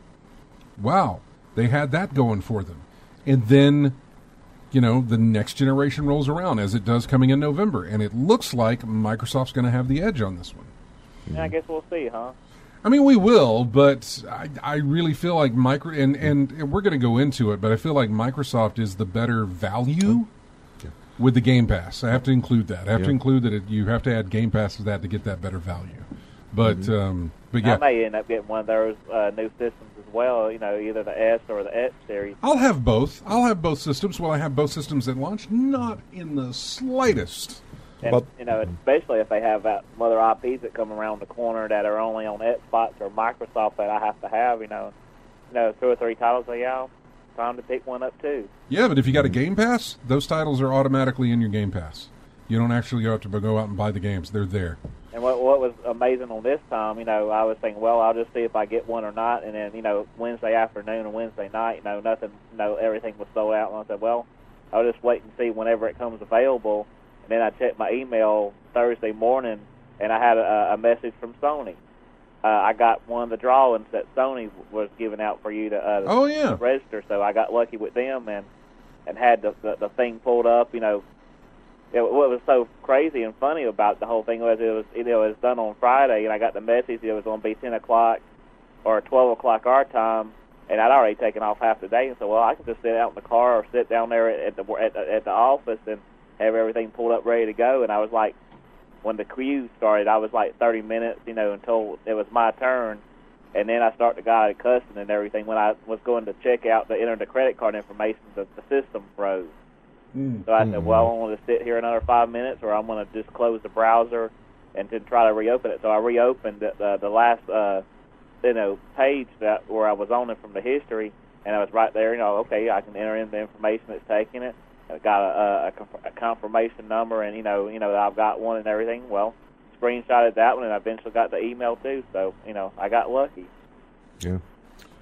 Wow, they had that going for them, and then. You know, the next generation rolls around as it does coming in November, and it looks like Microsoft's going to have the edge on this one. Yeah, I guess we'll see, huh? I mean, we will, but I, I really feel like micro and, and we're going to go into it, but I feel like Microsoft is the better value Yeah. with the Game Pass. I have to include that. I have Yeah. to include that it, you have to add Game Pass to that to get that better value. But Mm-hmm. um, but yeah, I may end up getting one of those uh, new systems as well. You know, either the S or the X series. I'll have both. I'll have both systems. Will I have both systems at launch? Not in the slightest. And, But- you know, especially if they have that other I Ps that come around the corner that are only on Xbox or Microsoft that I have to have, you know, you know, two or three titles. Like, yeah, time to pick one up too. Yeah, but if you got a Game Pass, those titles are automatically in your Game Pass. You don't actually have to go out and buy the games; they're there. And what what was amazing on this time, you know, I was thinking, well, I'll just see if I get one or not. And then, you know, Wednesday afternoon and Wednesday night, you know, nothing, you know, everything was sold out. And I said, well, I'll just wait and see whenever it comes available. And then I checked my email Thursday morning, and I had a, a message from Sony. Uh, I got one of the drawings that Sony was giving out for you to, uh, Oh, yeah. to register. So I got lucky with them and and had the, the the thing pulled up. You know, it, what was so crazy and funny about the whole thing was it was you know it was done on Friday, and I got the message it was going to be ten o'clock or twelve o'clock our time. And I'd already taken off half the day, and so well, I could just sit out in the car or sit down there at the at the, at the office and have everything pulled up ready to go. And I was like, when the queue started, I was like thirty minutes, you know, until it was my turn. And then I started to guy cussing and everything. When I was going to check out to enter the credit card information, the, the system froze. Mm. So I said, well, I'm going to sit here another five minutes, or I'm going to just close the browser and then try to reopen it. So I reopened the, the, the last, uh, you know, page that where I was on it from the history, and I was right there. You know, okay, I can enter in the information that's taking it. I got a, a, a confirmation number, and you know, you know, that I've got one and everything. Well, screenshotted that one, and I eventually got the email too. So, you know, I got lucky. Yeah.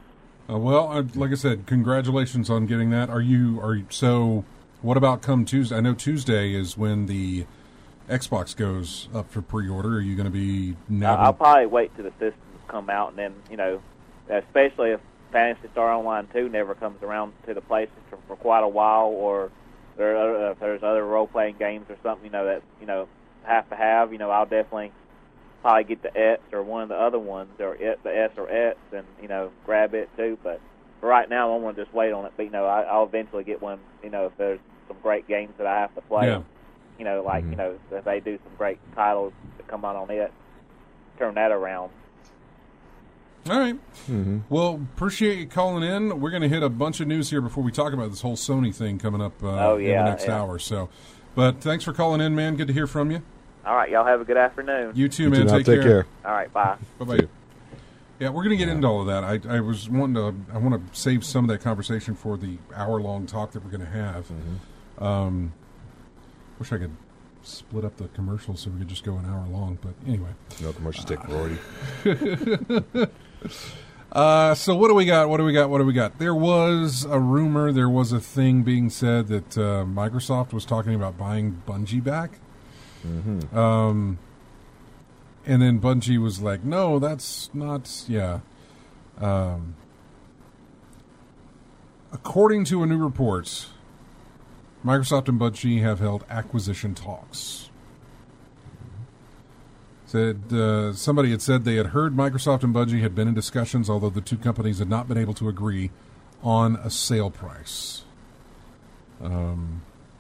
Uh, well, I, like I said, congratulations on getting that. Are you? Are you, so? What about come Tuesday? I know Tuesday is when the Xbox goes up for pre-order. Are you going to be? Now? I'll probably wait till the systems come out, and then you know, especially if Phantasy Star Online two never comes around to the PlayStation for quite a while, or there are, if there's other role-playing games or something, you know, that you know have to have. You know, I'll definitely probably get the X or one of the other ones, or it, the S or X, and you know, grab it too. But for right now, I'm going to just wait on it. But you know, I, I'll eventually get one. You know, if there's some great games that I have to play. Yeah. You know, like, mm-hmm. you know, if they do some great titles that come out on it, turn that around. All right. Mm-hmm. Well, appreciate you calling in. We're going to hit a bunch of news here before we talk about this whole Sony thing coming up uh, oh, yeah, in the next yeah. hour. So, but thanks for calling in, man. Good to hear from you. All right. Y'all have a good afternoon. You too, you man. Too, take, take care. care. All right. Bye. Bye-bye. Yeah, we're going to get yeah. into all of that. I, I was wanting to, I want to save some of that conversation for the hour-long talk that we're going to have. Mm-hmm. Um, wish I could split up the commercials so we could just go an hour long, but anyway. No commercials take priority. uh, so what do we got? What do we got? What do we got? There was a rumor, there was a thing being said that uh, Microsoft was talking about buying Bungie back. Mm-hmm. Um, and then Bungie was like, no, that's not, yeah. Um, according to a new report, Microsoft and Bungie have held acquisition talks. Said uh, somebody had said they had heard Microsoft and Bungie had been in discussions, although the two companies had not been able to agree on a sale price. Um,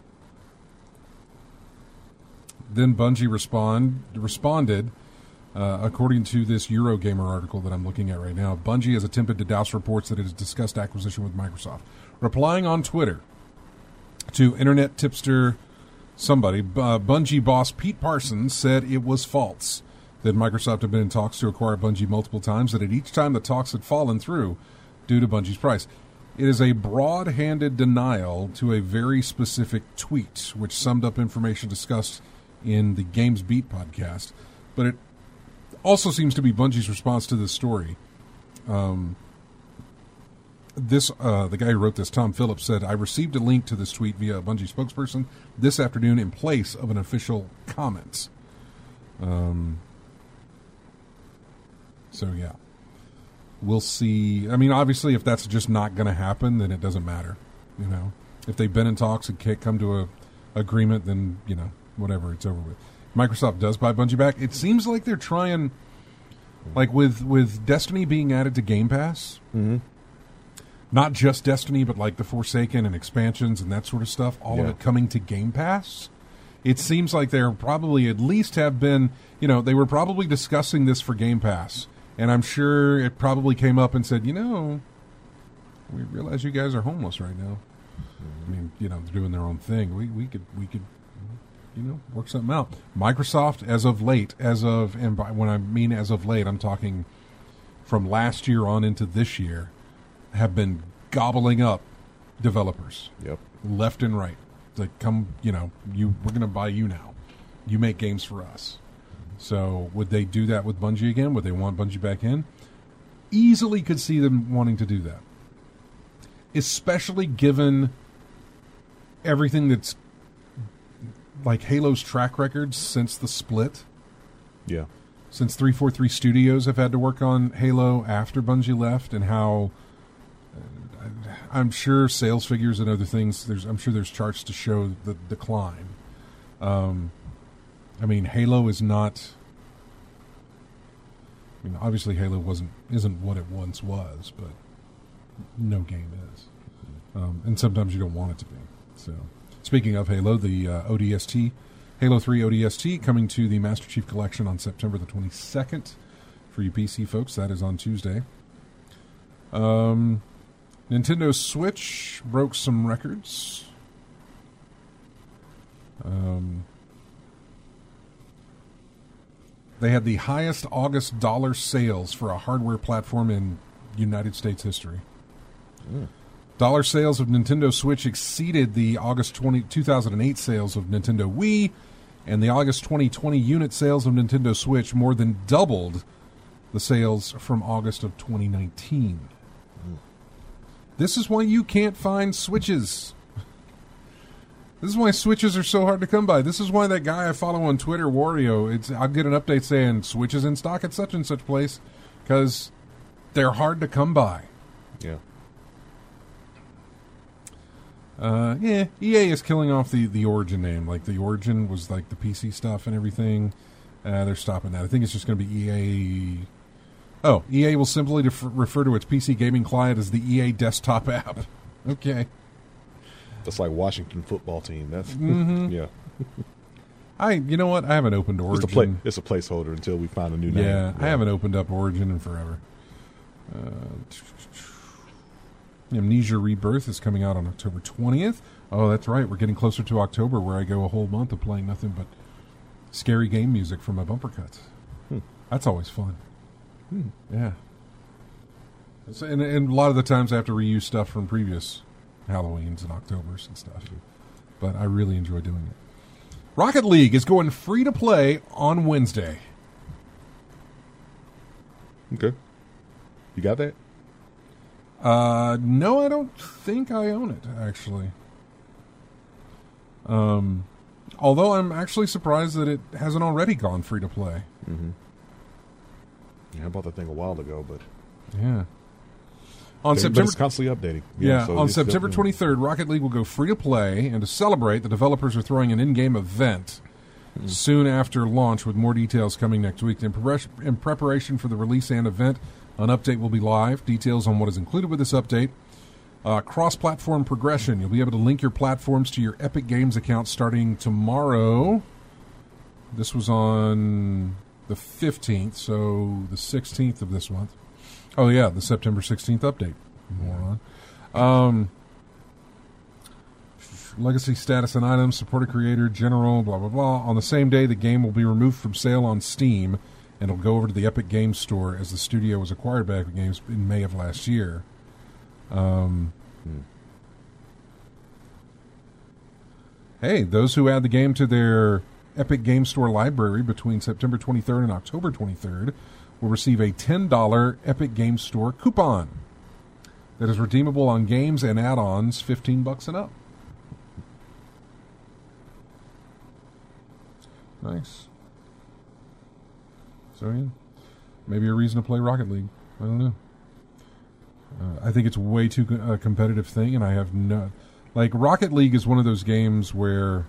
then Bungie respond responded, uh, according to this Eurogamer article that I'm looking at right now. Bungie has attempted to douse reports that it has discussed acquisition with Microsoft, replying on Twitter to internet tipster somebody, uh, Bungie boss Pete Parsons said it was false, that Microsoft had been in talks to acquire Bungie multiple times, that at each time the talks had fallen through due to Bungie's price. It is a broad-handed denial to a very specific tweet, which summed up information discussed in the Games Beat podcast. But it also seems to be Bungie's response to this story. Um... This uh, the guy who wrote this, Tom Phillips, said, I received a link to this tweet via a Bungie spokesperson this afternoon in place of an official comment. Um, so, yeah. We'll see. I mean, obviously, if that's just not going to happen, then it doesn't matter. You know, if they've been in talks and can't come to a agreement, then, you know, whatever, it's over with. Microsoft does buy Bungie back. It seems like they're trying, like with, with Destiny being added to Game Pass, mm-hmm. not just Destiny, but like the Forsaken and expansions and that sort of stuff, all yeah. of it coming to Game Pass. It seems like they're probably at least have been, you know, they were probably discussing this for Game Pass. And I'm sure it probably came up and said, you know, we realize you guys are homeless right now. I mean, you know, they're doing their own thing. We we could, we could, you know, work something out. Microsoft, as of late, as of, and by, when I mean as of late, I'm talking from last year on into this year, have been gobbling up developers, yep, left and right. It's like, come, you know, you we're going to buy you now. You make games for us. So would they do that with Bungie again? Would they want Bungie back in? Easily could see them wanting to do that, especially given everything that's like Halo's track record since the split. Yeah, since three forty-three Studios have had to work on Halo after Bungie left, and how. I'm sure sales figures and other things, there's, I'm sure there's charts to show the decline. Um, I mean, Halo is not... I mean, obviously Halo wasn't isn't what it once was, but no game is. Um, and sometimes you don't want it to be. So, speaking of Halo, the uh, O D S T, Halo three O D S T, coming to the Master Chief Collection on September the twenty-second. For you P C folks, that is on Tuesday. Um... Nintendo Switch broke some records. Um, they had the highest August dollar sales for a hardware platform in United States history. Mm. Dollar sales of Nintendo Switch exceeded the August twentieth, two thousand eight sales of Nintendo Wii, and the August twenty twenty unit sales of Nintendo Switch more than doubled the sales from August of twenty nineteen. This is why you can't find Switches. This is why Switches are so hard to come by. This is why that guy I follow on Twitter, Wario, it's I'll get an update saying Switches in stock at such and such place because they're hard to come by. Yeah. Uh, yeah, E A is killing off the, the Origin name. Like, the Origin was, like, the P C stuff and everything. Uh, they're stopping that. I think it's just going to be E A... Oh, E A will simply def- refer to its P C gaming client as the E A desktop app. Okay. That's like Washington football team. That's mm-hmm. Yeah. I, you know what? I haven't opened Origin. It's a, play, it's a placeholder until we find a new name. Yeah, yeah. I haven't opened up Origin in forever. Uh, Amnesia Rebirth is coming out on October twentieth. Oh, that's right. We're getting closer to October where I go a whole month of playing nothing but scary game music for my bumper cuts. Hmm. That's always fun. Hmm. Yeah. So, and, and a lot of the times I have to reuse stuff from previous Halloweens and Octobers and stuff. But I really enjoy doing it. Rocket League is going free to play on Wednesday. Okay. You got that? Uh, no, I don't think I own it, actually. Um, although I'm actually surprised that it hasn't already gone free to play. Mm-hmm. Yeah, I bought that thing a while ago, but yeah. On but September, it's constantly updating. Yeah, yeah so on September definitely... twenty-third, Rocket League will go free to play, and to celebrate, the developers are throwing an in-game event mm-hmm. soon after launch, with more details coming next week. In, pre- in preparation for the release and event, an update will be live. Details on what is included with this update. Uh, cross-platform progression. You'll be able to link your platforms to your Epic Games account starting tomorrow. This was on the fifteenth, so the sixteenth of this month. Oh, yeah, the September sixteenth update. Moron. Um, legacy status and items, supported creator, general, blah, blah, blah. On the same day, the game will be removed from sale on Steam, and it'll go over to the Epic Games Store as the studio was acquired by Epic Games in May of last year. Um, hmm. Hey, those who add the game to their Epic Games Store library between September twenty-third and October twenty-third will receive a ten dollars Epic Games Store coupon that is redeemable on games and add-ons fifteen bucks and up. Nice. So, yeah, maybe a reason to play Rocket League. I don't know. Uh, I think it's way too co- a competitive thing, and I have no... Like, Rocket League is one of those games where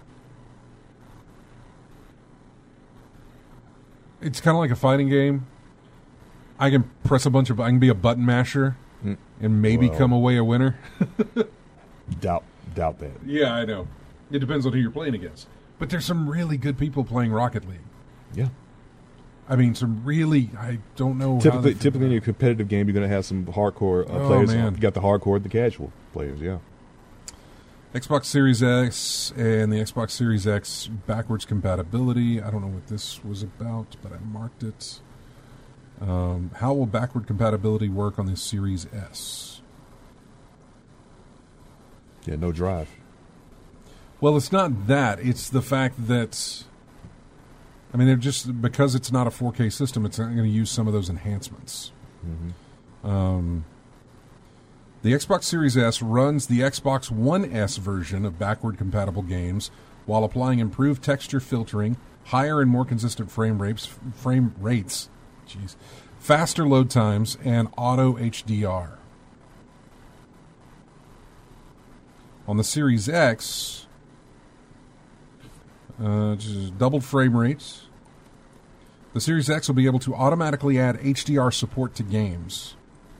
it's kind of like a fighting game. I can press a bunch of... I can be a button masher mm. and maybe well, come away a winner. doubt, doubt that. Yeah, I know. It depends on who you're playing against. But there's some really good people playing Rocket League. Yeah. I mean, some really, I don't know. Typically, how typically in a competitive game, you're going to have some hardcore uh, oh, players. Man. You got the hardcore, the casual players, yeah. Xbox Series X and the Xbox Series X backwards compatibility. I don't know what this was about, but I marked it. Um, how will backward compatibility work on the Series S? Yeah, no drive. Well, it's not that. It's the fact that... I mean, they're just because it's not a four K system, it's not going to use some of those enhancements. Mm-hmm. Um, the Xbox Series S runs the Xbox One S version of backward compatible games while applying improved texture filtering, higher and more consistent frame rates, frame rates, jeez, faster load times, and auto H D R. On the Series X, uh, just doubled frame rates. The Series X will be able to automatically add H D R support to games.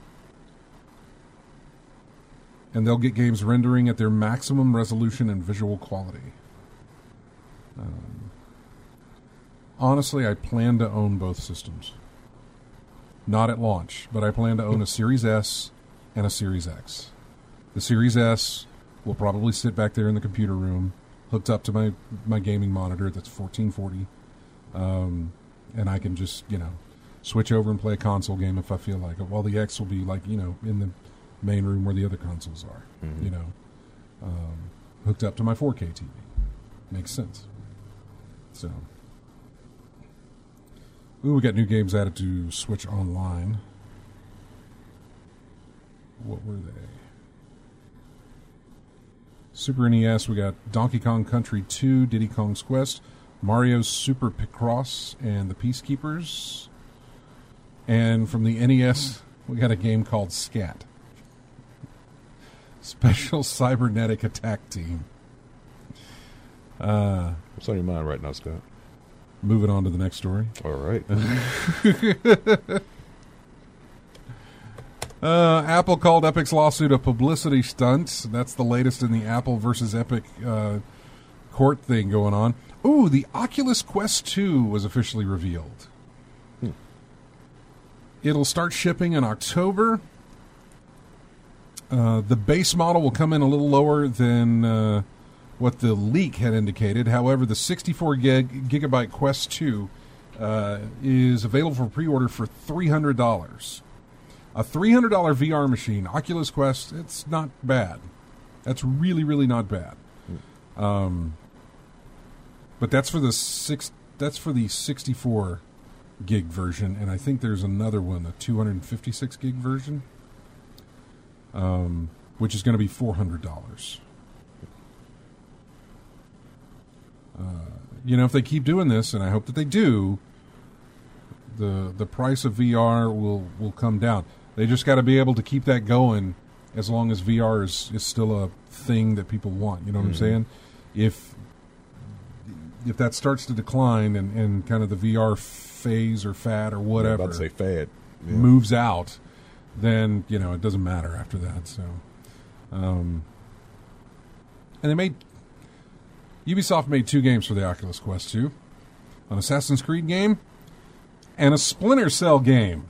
And they'll get games rendering at their maximum resolution and visual quality. Um, honestly, I plan to own both systems. Not at launch, but I plan to own a Series S and a Series X. The Series S will probably sit back there in the computer room, hooked up to my, my gaming monitor that's fourteen forty. Um... And I can just, you know, switch over and play a console game if I feel like it. While the X will be, like, you know, in the main room where the other consoles are, mm-hmm. you know, um, hooked up to my four K T V. Makes sense. So, ooh, we got new games added to Switch Online. What were they? Super N E S, we got Donkey Kong Country two, Diddy Kong's Quest, Mario's Super Picross, and the Peacekeepers. And from the N E S, we got a game called SCAT. Special Cybernetic Attack Team. Uh, What's on your mind right now, Scott? Moving on to the next story. All right. Uh, Apple called Epic's lawsuit a publicity stunt. That's the latest in the Apple versus Epic uh, court thing going on. Ooh, the Oculus Quest two was officially revealed. Hmm. It'll start shipping in October. Uh, the base model will come in a little lower than uh, what the leak had indicated. However, the sixty-four gig, gigabyte Quest two uh, is available for pre-order for three hundred dollars. A three hundred dollars V R machine, Oculus Quest, it's not bad. That's really, really not bad. Um, but that's for the six. That's for the sixty-four gig version, and I think there's another one, a two hundred fifty-six gig version, um, which is going to be four hundred dollars. Uh, you know, if they keep doing this, and I hope that they do, the the price of V R will will come down. They just got to be able to keep that going as long as V R is, is still a thing that people want. You know what mm-hmm. I'm saying? If if that starts to decline and, and kind of the V R phase or fad or whatever, I'm about to say fad, yeah. moves out, then you know it doesn't matter after that. So, um, and they made Ubisoft made two games for the Oculus Quest two, an Assassin's Creed game and a Splinter Cell game.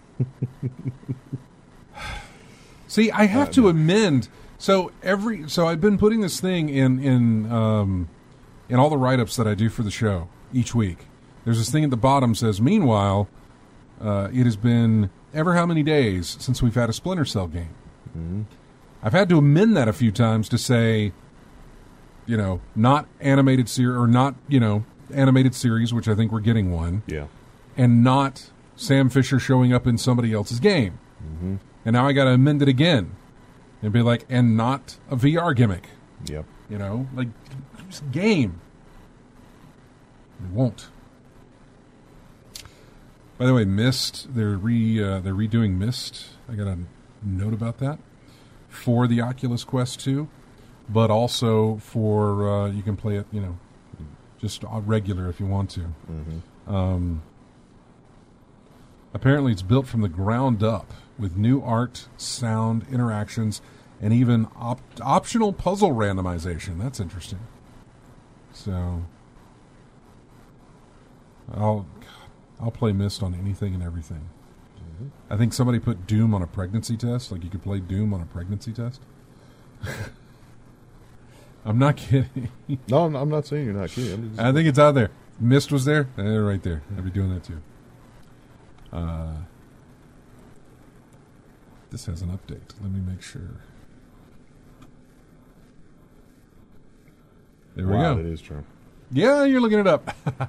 See, I have uh, to no. amend. So every so I've been putting this thing in in um, in all the write-ups that I do for the show each week. There's this thing at the bottom says, "Meanwhile, uh, it has been ever how many days since we've had a Splinter Cell game." Mm-hmm. I've had to amend that a few times to say, you know, not animated series or not you know animated series, which I think we're getting one. Yeah, and not Sam Fisher showing up in somebody else's game. Mm-hmm. And now I got to amend it again and be like, and not a V R gimmick. Yep. You know, like, just game. It won't. By the way, Myst, they're re uh, they're redoing Myst. I got a note about that for the Oculus Quest two, but also for uh, you can play it, you know, just regular if you want to. Mm-hmm. Um, Apparently, it's built from the ground up with new art, sound, interactions, and even op- optional puzzle randomization. That's interesting. So, I'll I'll play Myst on anything and everything. Mm-hmm. I think somebody put Doom on a pregnancy test. Like you could play Doom on a pregnancy test. I'm not kidding. No, I'm, I'm not saying you're not kidding. I think it's out there. Myst was there. Eh, right there. I'd be doing that too. Uh, this has an update. Let me make sure. There we wow, go. It is true. Yeah, you're looking it up.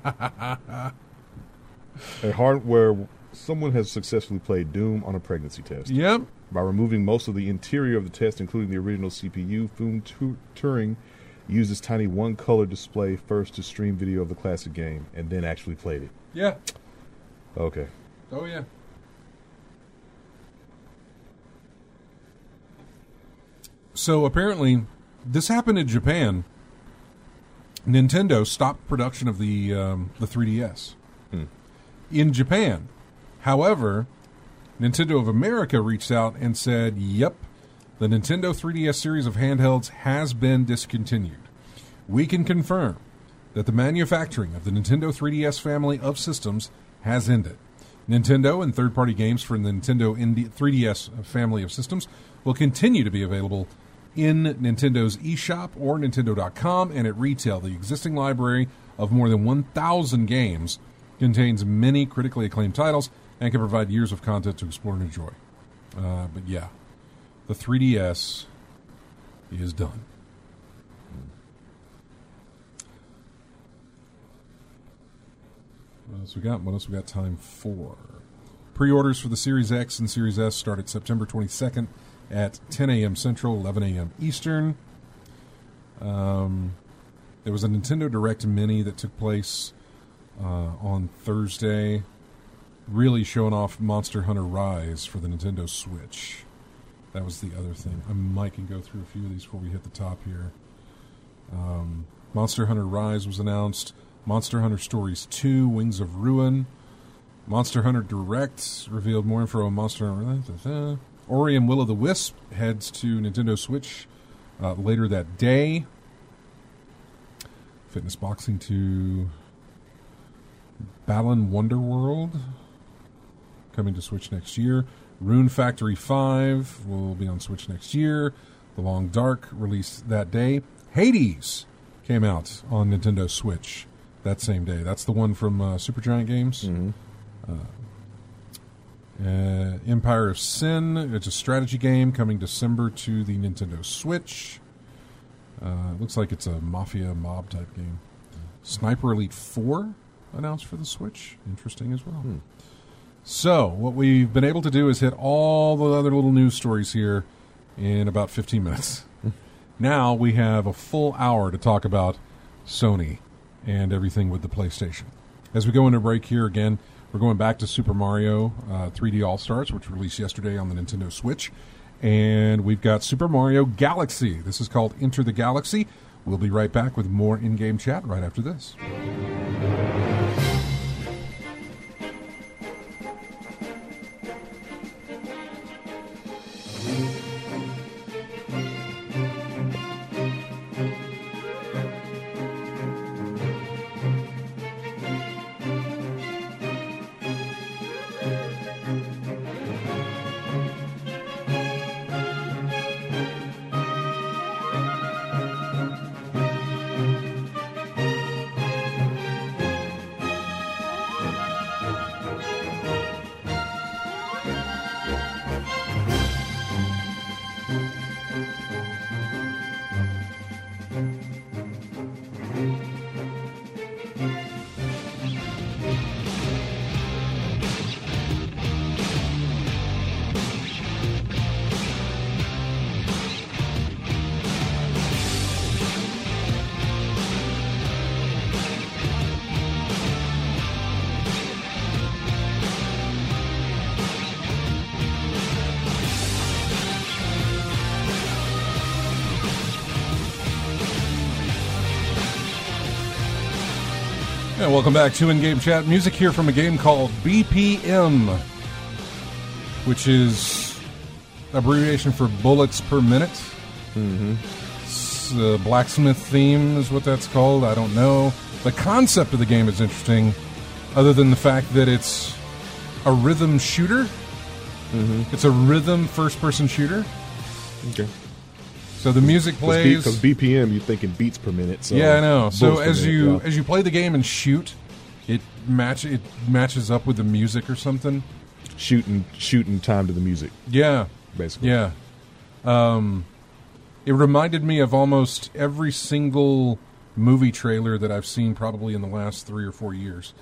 A hardware. Someone has successfully played Doom on a pregnancy test. Yep. By removing most of the interior of the test, including the original C P U, Foom tu- Turing used this tiny one-color display first to stream video of the classic game, and then actually played it. Yeah. Okay. Oh, yeah. So apparently, this happened in Japan. Nintendo stopped production of the um, the three D S hmm. in Japan. However, Nintendo of America reached out and said, yep, the Nintendo three D S series of handhelds has been discontinued. We can confirm that the manufacturing of the Nintendo three D S family of systems has ended. Nintendo and third-party games for the Nintendo three D S family of systems will continue to be available in Nintendo's eShop or Nintendo dot com and at retail. The existing library of more than one thousand games contains many critically acclaimed titles and can provide years of content to explore and enjoy. Uh, but yeah, the three D S is done. What else we got? What else we got time for? Pre-orders for the Series X and Series S start at September twenty-second at ten a.m. Central, eleven a.m. Eastern. Um, there was a Nintendo Direct Mini that took place uh, on Thursday, really showing off Monster Hunter Rise for the Nintendo Switch. That was the other thing. I might can go through a few of these before we hit the top here. Um, Monster Hunter Rise was announced. Monster Hunter Stories two, Wings of Ruin. Monster Hunter Direct revealed more info on Monster Hunter. Ori and Will of the Wisp heads to Nintendo Switch uh, later that day. Fitness Boxing two. Balan Wonderworld coming to Switch next year. Rune Factory five will be on Switch next year. The Long Dark released that day. Hades came out on Nintendo Switch that same day. That's the one from uh, Supergiant Games. Mm-hmm. Uh, uh, Empire of Sin. It's a strategy game coming December to the Nintendo Switch. Uh, it looks like it's a mafia mob type game. Sniper Elite four announced for the Switch. Interesting as well. Hmm. So, what we've been able to do is hit all the other little news stories here in about fifteen minutes. Now we have a full hour to talk about Sony and everything with the PlayStation. As we go into break here again, we're going back to Super Mario uh, three D All-Stars, which released yesterday on the Nintendo Switch. And we've got Super Mario Galaxy. This is called Enter the Galaxy. We'll be right back with more in-game chat right after this. And welcome back to In-Game Chat. Music here from a game called B P M, which is abbreviation for bullets per minute. Mm-hmm. It's a blacksmith theme is what that's called. I don't know. The concept of the game is interesting, other than the fact that it's a rhythm shooter. Mm-hmm. It's a rhythm first-person shooter. Okay. So the music plays. Because B P M, you're thinking beats per minute. So yeah, I know. So bullets per as minute, you yeah. as you play the game and shoot, it match it matches up with the music or something. shooting shooting time to the music, Yeah, basically. yeah. Um, it reminded me of almost every single movie trailer that I've seen probably in the last three or four years.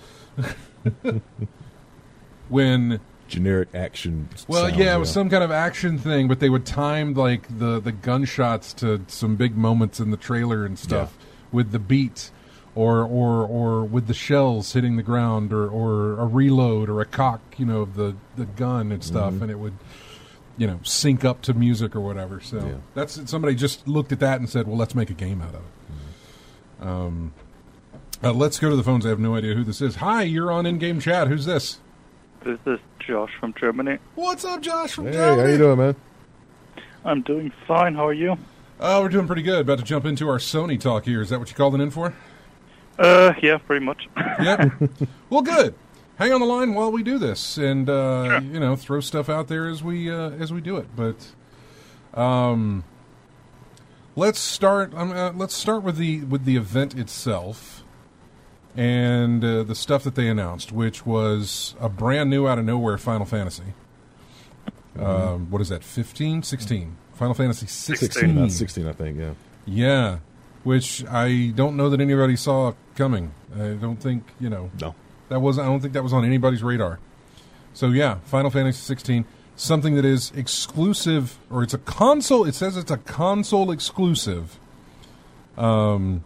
When Generic action. well, sounds, yeah, it was some kind of action thing, but they would time like the, the gunshots to some big moments in the trailer and stuff with the beat, or or or with the shells hitting the ground, or, or a reload or a cock, you know, of the, the gun and stuff, Mhm. and it would, you know, sync up to music or whatever. So Yeah. that's somebody just looked at that and said, well, let's make a game out of it. Mm-hmm. Um, uh, let's go to the phones. I have no idea who this is. Hi, you're on In-Game Chat. Who's this? This is Josh from Germany. What's up, Josh from Hey, Germany? how you doing, man? I'm doing fine. How are you? Oh, we're doing pretty good. About to jump into our Sony talk here. Is that what you called it in for? Uh, yeah, pretty much. Yep. Well, good. Hang on the line while we do this, and uh, Sure. you know, throw stuff out there as we uh, as we do it. But um, let's start. Um, uh, let's start with the with the event itself and uh, the stuff that they announced, which was a brand new out of nowhere Final Fantasy. Um, what is that? fifteen, sixteen Final Fantasy sixteen. Sixteen, not sixteen, I think. Yeah. Yeah, which I don't know that anybody saw coming. I don't think, you know, No. that was I don't think that was on anybody's radar. So yeah, Final Fantasy sixteen, something that is exclusive, or it's a console. It says it's a console exclusive um,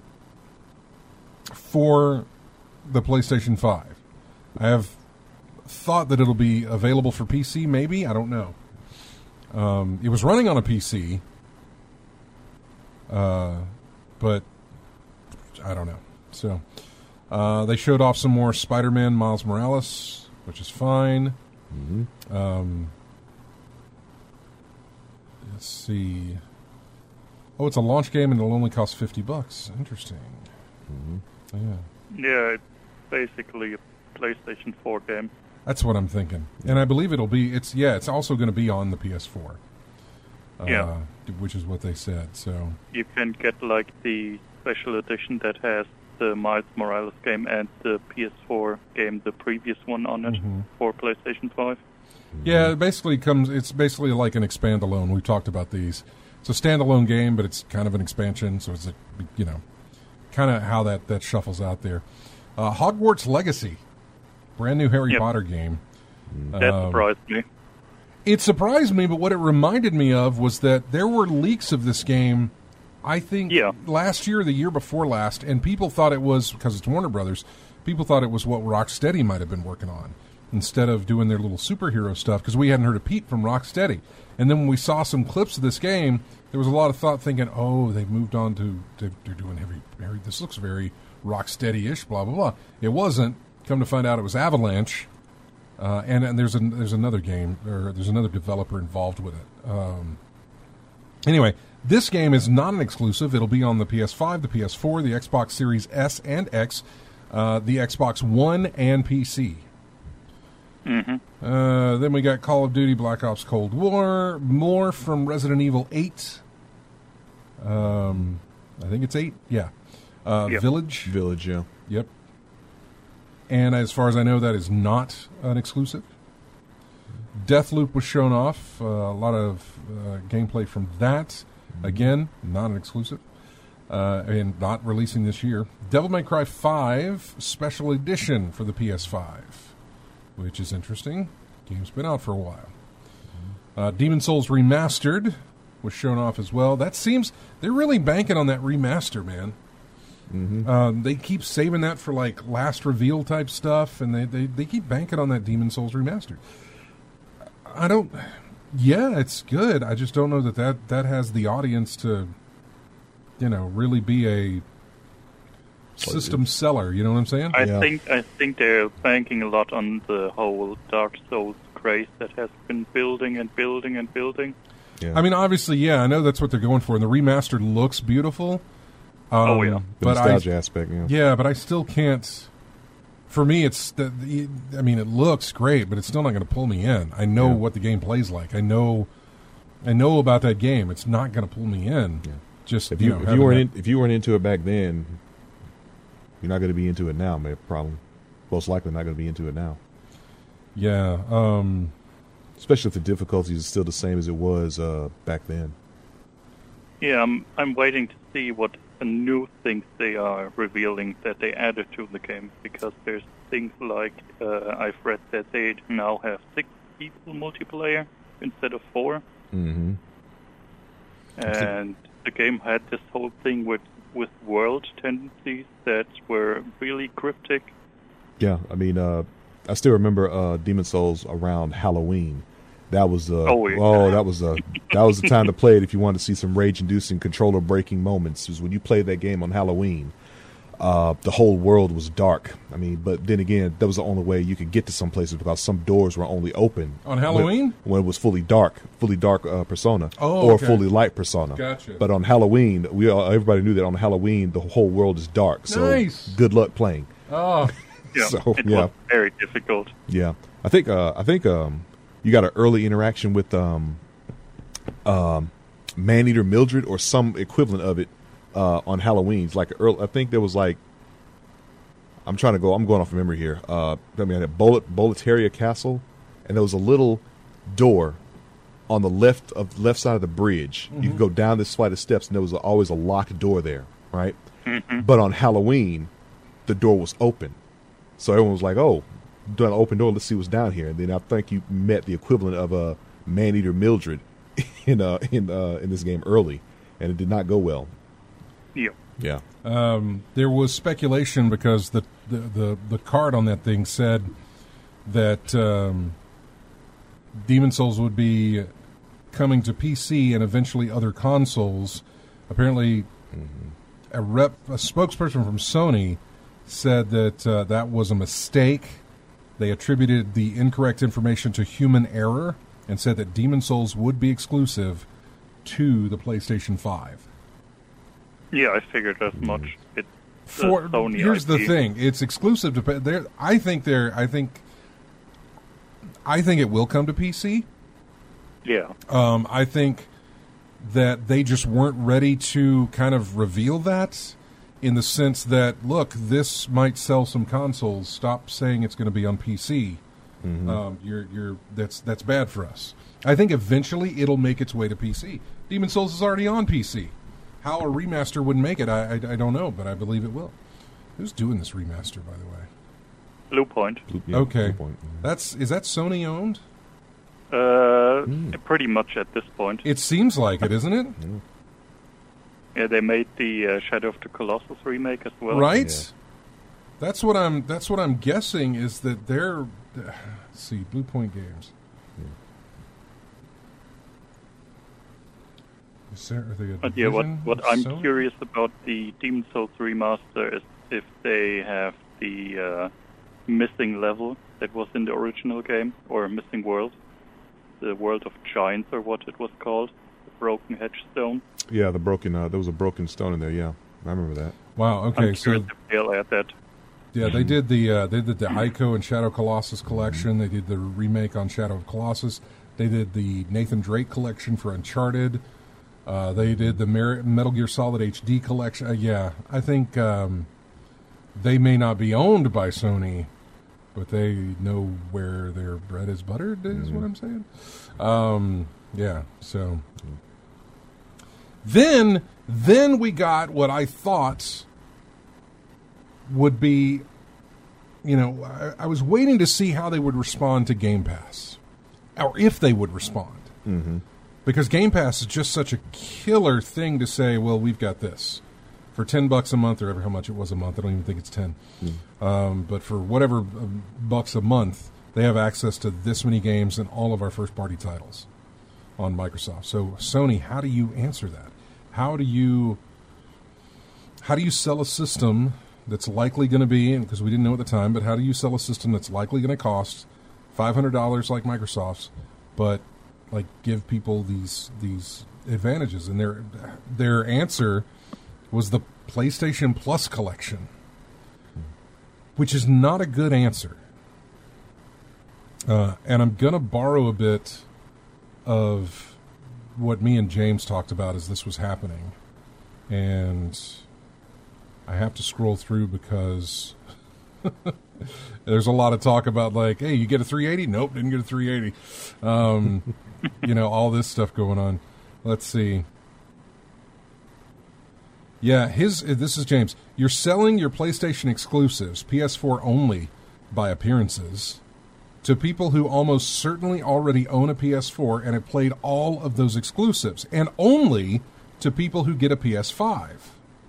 for the PlayStation five. I have thought that it'll be available for P C, maybe. I don't know. Um, it was running on a P C, uh, but I don't know. So uh, they showed off some more Spider-Man Miles Morales, which is fine. Mm-hmm. Um, let's see. Oh, it's a launch game and it'll only cost fifty bucks. Interesting. Mm-hmm. Yeah. Yeah, it's basically a PlayStation four game. That's what I'm thinking. And I believe it'll be, it's, yeah, it's also going to be on the P S four. Uh, Yeah. Which is what they said, so. You can get like the special edition that has the Miles Morales game and the P S four game, the previous one on it, Mhm. for PlayStation five. Yeah, it basically comes, it's basically like an expand-alone. We've talked about these. It's a standalone game, but it's kind of an expansion, so it's, a, you know, kind of how that, that shuffles out there. Uh, Hogwarts Legacy, brand new Harry Yep. Potter game. That Um, surprised me. It surprised me, but what it reminded me of was that there were leaks of this game, I think, Yeah. last year or the year before last, and people thought it was, because it's Warner Brothers, people thought it was what Rocksteady might have been working on instead of doing their little superhero stuff, because we hadn't heard a peep from Rocksteady. And then when we saw some clips of this game, there was a lot of thought thinking, oh, they've moved on to, to they're doing heavy, heavy, this looks very Rocksteady-ish, blah, blah, blah. It wasn't. Come to find out it was Avalanche. Uh, and, and there's a, there's another game, or there's another developer involved with it. Um, anyway, this game is not an exclusive. It'll be on the P S five, the P S four, the Xbox Series S and X, uh, the Xbox One, and P C. Mm-hmm. Uh, then we got Call of Duty Black Ops Cold War, more from Resident Evil eight. Um, I think it's eight, yeah. Uh, Yep. Village. Village, yeah. Yep. And as far as I know, that is not an exclusive. Deathloop was shown off. Uh, a lot of uh, gameplay from that. Again, not an exclusive. Uh, and not releasing this year. Devil May Cry five Special Edition for the P S five, which is interesting. Game's been out for a while. Uh, Demon's Souls Remastered was shown off as well. That seems... They're really banking on that remaster, man. Mm-hmm. Um, they keep saving that for like last reveal type stuff, and they, they, they keep banking on that Demon's Souls Remastered. I don't... Yeah, it's good. I just don't know that that, that has the audience to, you know, really be a system seller. You know what I'm saying? I Yeah. think I think they're banking a lot on the whole Dark Souls craze that has been building and building and building. Yeah. I mean, obviously, yeah, I know that's what they're going for, and the remastered looks beautiful. Um, Oh, yeah. the but nostalgia I, aspect, yeah. yeah, but I still can't. For me, it's the, the. I mean, it looks great, but it's still not going to pull me in. I know Yeah. what the game plays like. I know, I know about that game. It's not going to pull me in. Yeah. Just If you, you, know, if having you weren't that- in, if you weren't into it back then, you're not going to be into it now. Man, problem. Most likely not going to be into it now. yeah. Um, Especially if the difficulties are still the same as it was uh, back then. Yeah, I'm I'm waiting to see what the new things they are revealing that they added to the game, because there's things like uh, I've read that they now have six people multiplayer instead of four, Mm-hmm. and the game had this whole thing with with world tendencies that were really cryptic. Yeah, I mean, uh, I still remember uh, Demon Souls around Halloween. That was uh, Oh, yeah. oh, that was uh, that was the time to play it if you wanted to see some rage-inducing, controller-breaking moments. It was when you played that game on Halloween. Uh, the whole world was dark. I mean, but then again, that was the only way you could get to some places because some doors were only open On Halloween? when, when it was fully dark, fully dark uh, Persona, Oh, or okay. fully light Persona. Gotcha. But on Halloween, we all, everybody knew that on Halloween the whole world is dark. So Nice. good luck playing. oh, Yeah, So, it yeah. was very difficult. Yeah, I think uh, I think um, you got an early interaction with um, um, Maneater Mildred or some equivalent of it uh, on Halloween. It's like early, I think there was like I'm trying to go. I'm going off memory here. Uh, I mean, at Bullet Boletaria Castle, and there was a little door on the left of left side of the bridge. You could go down this flight of steps, and there was always a locked door there, right? But on Halloween, the door was open. So everyone was like, "Oh, doing an open door. Let's see what's down here." And then I think you met the equivalent of a uh, Maneater Mildred in uh, in uh, in this game early, and it did not go well. Yeah. Yeah. Um, there was speculation because the, the, the, the card on that thing said that um, Demon's Souls would be coming to P C and eventually other consoles. Apparently, mm-hmm. a rep, a spokesperson from Sony said that uh, that was a mistake. They attributed the incorrect information to human error and said that Demon's Souls would be exclusive to the PlayStation five. Yeah, I figured as much. It's For Sony here's I P. the thing: it's exclusive to. They're, I think they're. I think. I think it will come to P C. Yeah. Um, I think that they just weren't ready to kind of reveal that, in the sense that, look, this might sell some consoles. Stop saying it's going to be on P C. Mm-hmm. Um, you're, you're. That's that's bad for us. I think eventually it'll make its way to P C. Demon's Souls is already on P C. How a remaster wouldn't make it, I, I, I don't know, but I believe it will. Who's doing this remaster, by the way? Blue Point. Yeah, okay, Blue Point. that's is that Sony owned? Uh, Mm. pretty much at this point. It seems like it, isn't it? Mm. Yeah, they made the uh, Shadow of the Colossus remake as well. Right. Yeah. That's what I'm. That's what I'm guessing is that they're. Uh, let's see, Blue Point Games. Is there, are they a But yeah, what division what of I'm Sony? curious about the Demon's Souls remaster is if they have the uh, missing level that was in the original game, or missing world, the World of Giants, or what it was called, the Broken Hedgestone. Yeah, the broken. Uh, there was a broken stone in there. Yeah, I remember that. Wow. Okay. I'm So curious if they'll add that. yeah, they did the uh, they did the Ico and Shadow Colossus collection. They did the remake on Shadow of Colossus. They did the Nathan Drake collection for Uncharted. Uh, they did the Mer- Metal Gear Solid H D collection. Uh, yeah, I think um, they may not be owned by Sony, but they know where their bread is buttered, is Mm-hmm. what I'm saying. Um, yeah, so. Then, then we got what I thought would be, you know, I, I was waiting to see how they would respond to Game Pass, or if they would respond. Mm-hmm. Because Game Pass is just such a killer thing to say, well, we've got this. For ten bucks a month, or ever how much it was a month, I don't even think it's ten. Mm. Um, but for whatever um, bucks a month, they have access to this many games and all of our first-party titles on Microsoft. So, Sony, how do you answer that? How do you how do you sell a system that's likely going to be, because we didn't know at the time, but how do you sell a system that's likely going to cost five hundred dollars like Microsoft's, but like give people these these advantages? And their their answer was the PlayStation Plus collection, which is not a good answer. Uh, and I'm going to borrow a bit of what me and James talked about as this was happening. And I have to scroll through because there's a lot of talk about, like, hey, you get a three eighty? Nope, didn't get a three eighty. Um, you know, all this stuff going on. Let's see. Yeah, his. This is James. You're selling your PlayStation exclusives, P S four only, by appearances, to people who almost certainly already own a P S four and have played all of those exclusives, and only to people who get a P S five.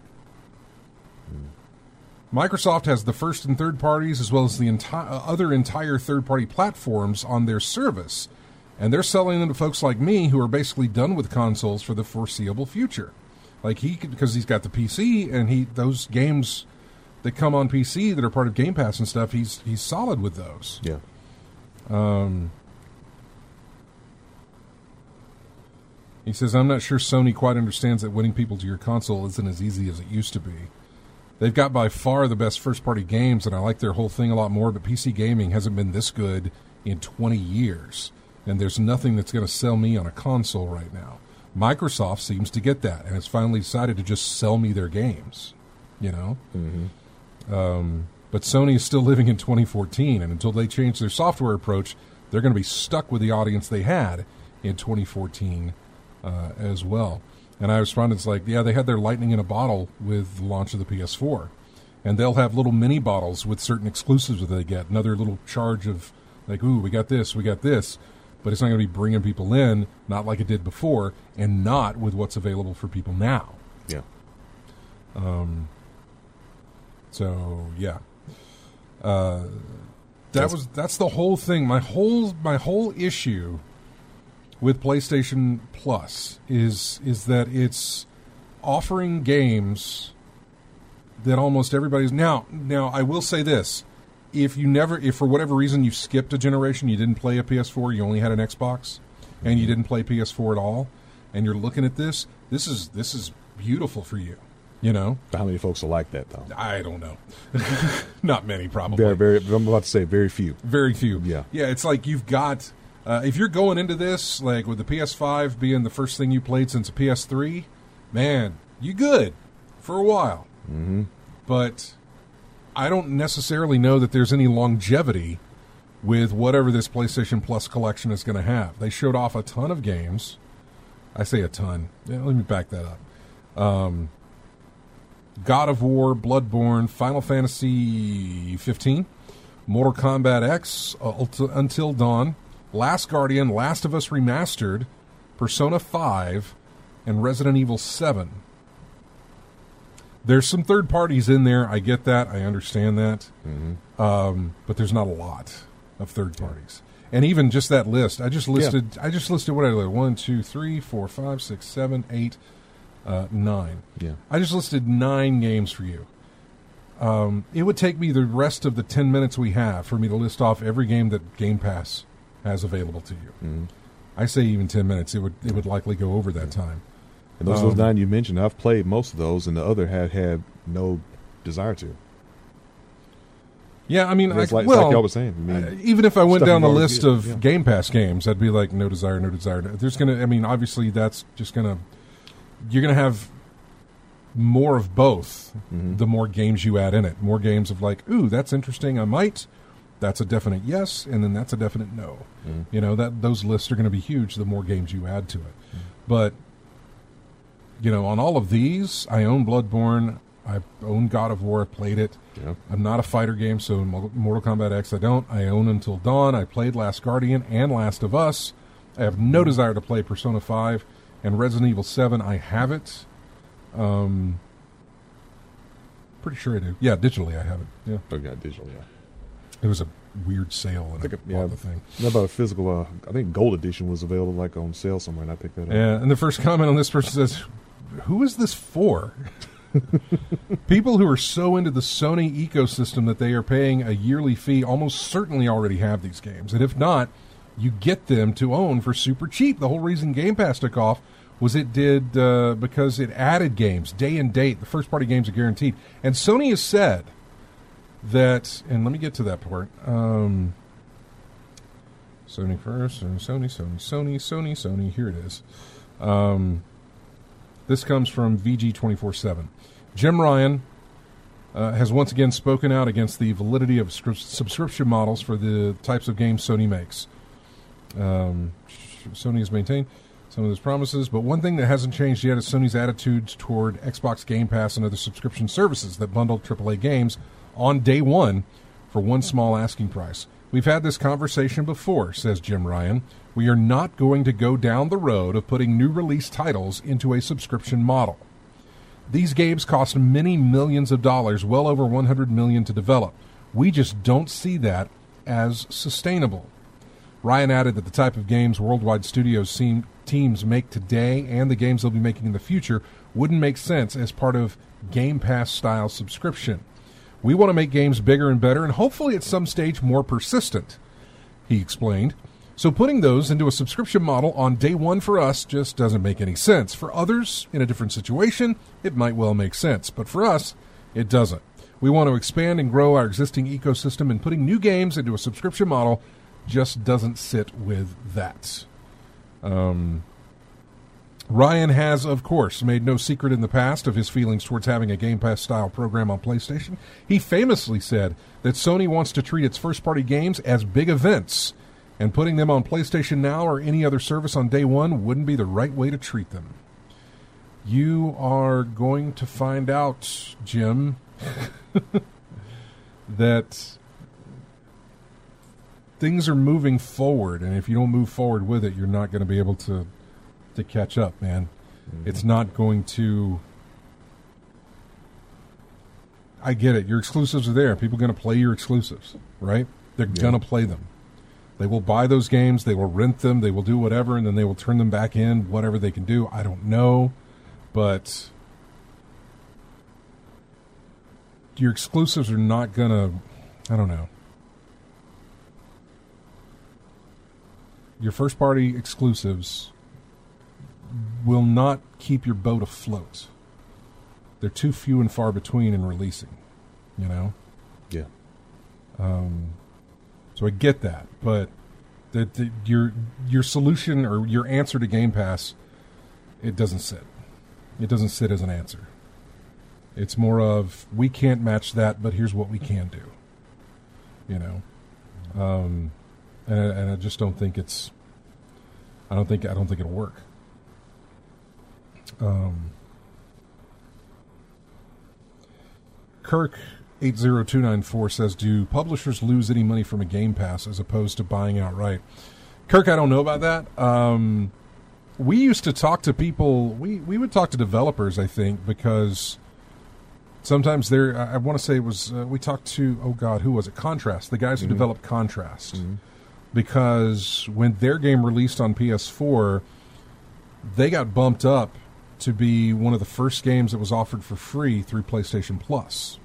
Microsoft has the first and third parties as well as the enti- other entire third-party platforms on their service, and they're selling them to folks like me who are basically done with consoles for the foreseeable future. Like he, because he's got the P C, and he those games that come on P C that are part of Game Pass and stuff, he's he's solid with those. Yeah. Um, he says, I'm not sure Sony quite understands that winning people to your console isn't as easy as it used to be. They've got by far the best first-party games, and I like their whole thing a lot more, but P C gaming hasn't been this good in twenty years, and there's nothing that's going to sell me on a console right now. Microsoft seems to get that, and has finally decided to just sell me their games, you know? Mm-hmm. Um, but Sony is still living in twenty fourteen, and until they change their software approach, they're going to be stuck with the audience they had in twenty fourteen uh, as well. And I responded, it's like, yeah, they had their lightning in a bottle with the launch of the P S four. And they'll have little mini bottles with certain exclusives that they get, another little charge of, like, ooh, we got this, we got this. But it's not going to be bringing people in, not like it did before, and not with what's available for people now. Yeah. Um, so yeah, uh, that That's- was that's the whole thing. My whole my whole issue with PlayStation Plus is is that it's offering games that almost everybody's now. Now I will say this: if you never, if for whatever reason you skipped a generation, you didn't play a P S four, you only had an Xbox, and you didn't play P S four at all, and you're looking at this, this is this is beautiful for you. You know, How many folks are like that, though? I don't know. Not many, probably. Very, very. I'm about to say very few. Very few. Yeah. Yeah, it's like you've got, uh, if you're going into this, like with the P S five being the first thing you played since a P S three, man, you good for a while. Mm-hmm. But I don't necessarily know that there's any longevity with whatever this PlayStation Plus collection is going to have. They showed off a ton of games. I say a ton. Yeah, let me back that up. Um, God of War, Bloodborne, Final Fantasy fifteen, Mortal Kombat X, uh, Ult- Until Dawn, Last Guardian, Last of Us Remastered, Persona five, and Resident Evil seven. There's some third parties in there. I get that. I understand that. Mm-hmm. Um, but there's not a lot of third parties. And even just that list, I just listed. I just listed what I listed: one, two, three, four, five, six, seven, eight, uh, nine. Yeah. I just listed nine games for you. Um, it would take me the rest of the ten minutes we have for me to list off every game that Game Pass has available to you. Mm-hmm. I say even ten minutes. It would it would likely go over that time. And those, Um, those nine you mentioned, I've played most of those, and the other had had no desire to. Yeah, I mean, It's I, like, it's well, like y'all were saying. I mean, Uh, even if I went stuff down the you already list did, of yeah. Game Pass games, I'd be like, no desire, no desire. There's gonna, I mean, obviously that's just gonna, you're gonna have more of both. Mhm. The more games you add in it, more games of like, ooh, that's interesting. I might. That's a definite yes, and then that's a definite no. Mhm. You know that those lists are going to be huge. The more games you add to it, but you know, on all of these, I own Bloodborne. I own God of War. I played it. yeah. I'm not a fighter game, so Mortal Kombat X I don't. I own Until Dawn. I played Last Guardian and Last of Us. I have no desire to play Persona five and Resident Evil seven. I have it. Um, pretty sure I do. Yeah, digitally I have it. Yeah, Oh, yeah, digital, yeah. it was a weird sale and I, think it- bought yeah. the thing. What about a physical? Uh, I think Gold Edition was available like on sale somewhere, and I picked that up. Yeah, and the first comment on this person says, "Who is this for?" People who are so into the Sony ecosystem that they are paying a yearly fee almost certainly already have these games. And if not, you get them to own for super cheap. The whole reason Game Pass took off was it did uh, because it added games, day and date. The first-party games are guaranteed. And Sony has said that, and let me get to that part. Um, Sony first, Sony, Sony, Sony, Sony, Sony, Sony. Here it is. Um, this comes from V G twenty-four seven. Jim Ryan uh, has once again spoken out against the validity of scri- subscription models for the types of games Sony makes. Um, Sony has maintained some of those promises, but one thing that hasn't changed yet is Sony's attitudes toward Xbox Game Pass and other subscription services that bundle triple A games on day one for one small asking price. We've had this conversation before, says Jim Ryan. We are not going to go down the road of putting new release titles into a subscription model. These games cost many millions of dollars, well over one hundred million dollars to develop. We just don't see that as sustainable. Ryan added that the type of games worldwide studios seem, teams make today and the games they'll be making in the future wouldn't make sense as part of Game Pass-style subscription. We want to make games bigger and better and hopefully at some stage more persistent, he explained. So putting those into a subscription model on day one for us just doesn't make any sense. For others, in a different situation, it might well make sense. But for us, it doesn't. We want to expand and grow our existing ecosystem, and putting new games into a subscription model just doesn't sit with that. Um, Ryan has, of course, made no secret in the past of his feelings towards having a Game Pass-style program on PlayStation. He famously said that Sony wants to treat its first-party games as big events, and putting them on PlayStation Now or any other service on day one wouldn't be the right way to treat them. You are going to find out, Jim, that things are moving forward, and if you don't move forward with it, you're not going to be able to to catch up, man. Mm-hmm. It's not going to I get it. Your exclusives are there. People are going to play your exclusives, right? They're Yeah. going to play them. They will buy those games. They will rent them. They will do whatever, and then they will turn them back in, whatever they can do. I don't know. But your exclusives are not going to, I don't know. Your first-party exclusives will not keep your boat afloat. They're too few and far between in releasing, you know? Yeah. Um, so I get that, but the, the, your your solution or your answer to Game Pass, it doesn't sit. It doesn't sit as an answer. It's more of, we can't match that, but here's what we can do. You know? Um, and, I- and I just don't think it's, I don't think, I don't think it'll work. Um, Kirk eight zero two nine four says, do publishers lose any money from a Game Pass as opposed to buying outright? Kirk, I don't know about that. Um, we used to talk to people, we, we would talk to developers, I think, because sometimes there, I, I want to say it was, uh, we talked to, oh God, who was it? Contrast, the guys who Mm-hmm. developed Contrast. Mm-hmm. Because when their game released on P S four, they got bumped up to be one of the first games that was offered for free through PlayStation Plus.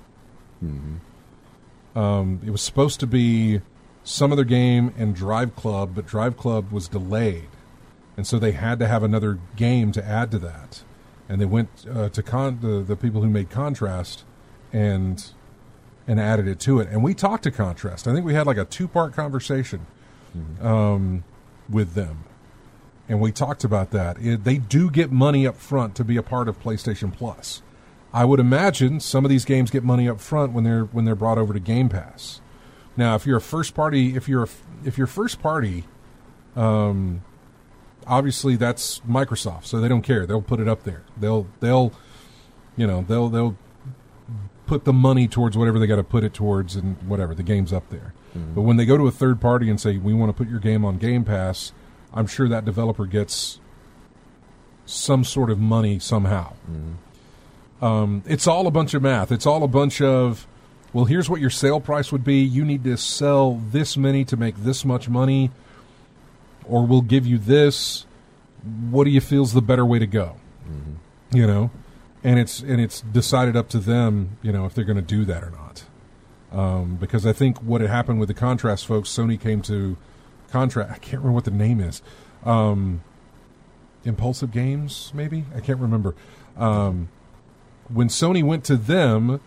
Mm-hmm. Um, it was supposed to be some other game and Drive Club, but Drive Club was delayed, and so they had to have another game to add to that. And they went uh, to con- the, the people who made Contrast and and added it to it. And we talked to Contrast. I think we had like a two-part conversation Mm-hmm. um, with them. And we talked about that. It, they do get money up front to be a part of PlayStation Plus. I would imagine some of these games get money up front when they're when they're brought over to Game Pass. Now, if you're a first party, if you're a, if you're first party, um, obviously that's Microsoft, so they don't care. They'll put it up there. They'll they'll you know they'll they'll put the money towards whatever they got to put it towards, and whatever, the game's up there. Mm-hmm. But when they go to a third party and say, we want to put your game on Game Pass, I'm sure that developer gets some sort of money somehow. Mm-hmm. Um, it's all a bunch of math. It's all a bunch of, well, here's what your sale price would be. You need to sell this many to make this much money, or we'll give you this. What do you feel is the better way to go? Mm-hmm. You know, and it's and it's decided up to them, you know, if they're going to do that or not. Um, because I think what had happened with the Contrast folks, Sony came to Contrast. I can't remember what the name is. Um, Impulsive Games, maybe? I can't remember. Um, when Sony went to them,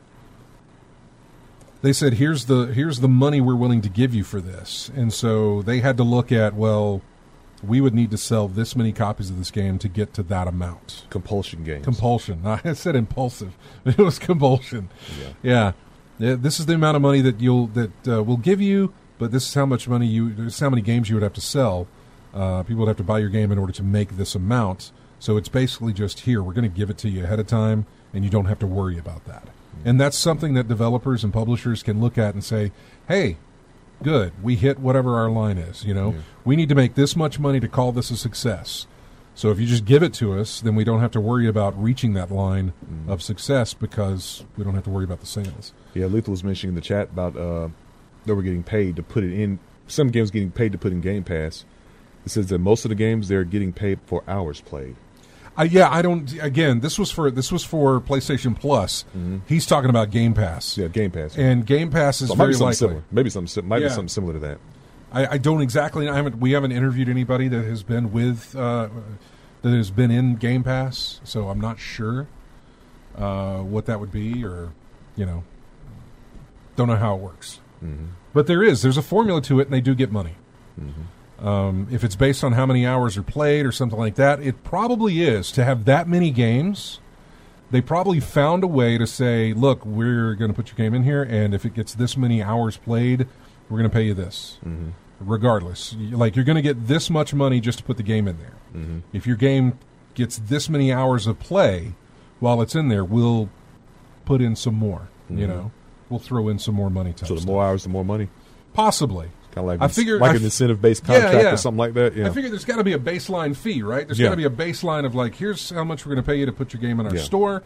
they said, here's the here's the money we're willing to give you for this. And so they had to look at, well, we would need to sell this many copies of this game to get to that amount. Compulsion games. Compulsion. I said impulsive. It was compulsion. Yeah. Yeah. Yeah, this is the amount of money that you'll that uh, we'll give you, but this is how much money you this is how many games you would have to sell. Uh, people would have to buy your game in order to make this amount. So it's basically just, here, we're going to give it to you ahead of time, and you don't have to worry about that. Mm-hmm. And that's something that developers and publishers can look at and say, hey, good, we hit whatever our line is. You know, Yeah. we need to make this much money to call this a success. So if you just give it to us, then we don't have to worry about reaching that line Mm-hmm. of success, because we don't have to worry about the sales. Yeah, Lethal was mentioning in the chat about uh, they were getting paid to put it in. Some games getting paid to put in Game Pass. It says that most of the games they're getting paid for hours played. Uh, yeah, I don't. Again, this was for this was for PlayStation Plus. Mm-hmm. He's talking about Game Pass, Yeah, Game Pass. and Game Pass is so it might very be something likely. similar. Maybe something sim- might Yeah. be something similar to that. I, I don't exactly. I haven't. We haven't interviewed anybody that has been with uh, that has been in Game Pass, so I'm not sure uh, what that would be, or you know, don't know how it works. Mm-hmm. But there is. There's a formula to it, and they do get money. Mm-hmm. Um, if it's based on how many hours are played or something like that, it probably is. To have that many games, they probably found a way to say, look, we're going to put your game in here, and if it gets this many hours played, we're going to pay you this. Mm-hmm. Regardless. You- Like, you're going to get this much money just to put the game in there. Mm-hmm. If your game gets this many hours of play while it's in there, we'll put in some more, you Mhm. know? We'll throw in some more money type So the stuff. more hours, the more money. Possibly. Kind of like I ins- figure- like I an f- incentive-based Yeah, contract yeah. or something like that. Yeah. I figure there's got to be a baseline fee, right? There's Yeah. got to be a baseline of, like, here's how much we're going to pay you to put your game in our Yeah. store,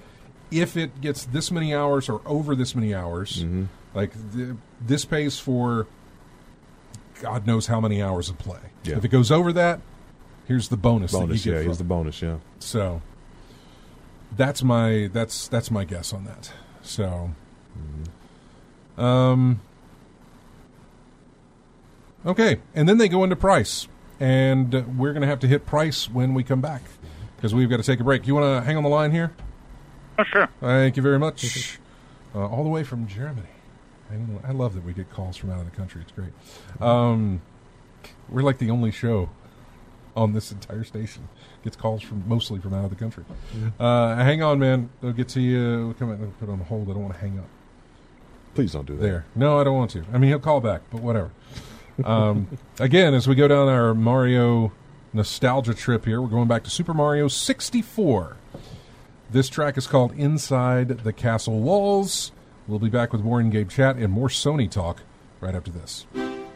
if it gets this many hours or over this many hours, Mm-hmm. like th- this pays for God knows how many hours of play. Yeah. If it goes over that, here's the bonus. Bonus, that you get yeah. from Here's the bonus, yeah. So that's my that's that's my guess on that. So, um, okay, and then they go into price, and uh, we're going to have to hit price when we come back because we've got to take a break. You want to hang on the line here? Oh, sure. Thank you very much. Uh, all the way from Germany. I, know, I love that we get calls from out of the country. It's great. Um, we're like the only show on this entire station gets calls from mostly from out of the country. Uh, hang on, man. They'll get to you. We'll come in and put it on hold. I don't want to hang up. Please don't do that. There. No, I don't want to. I mean, he'll call back, but whatever. Um, again, as we go down our Mario nostalgia trip here, we're going back to Super Mario sixty-four. This track is called Inside the Castle Walls. We'll be back with more in-game chat and more Sony talk right after this.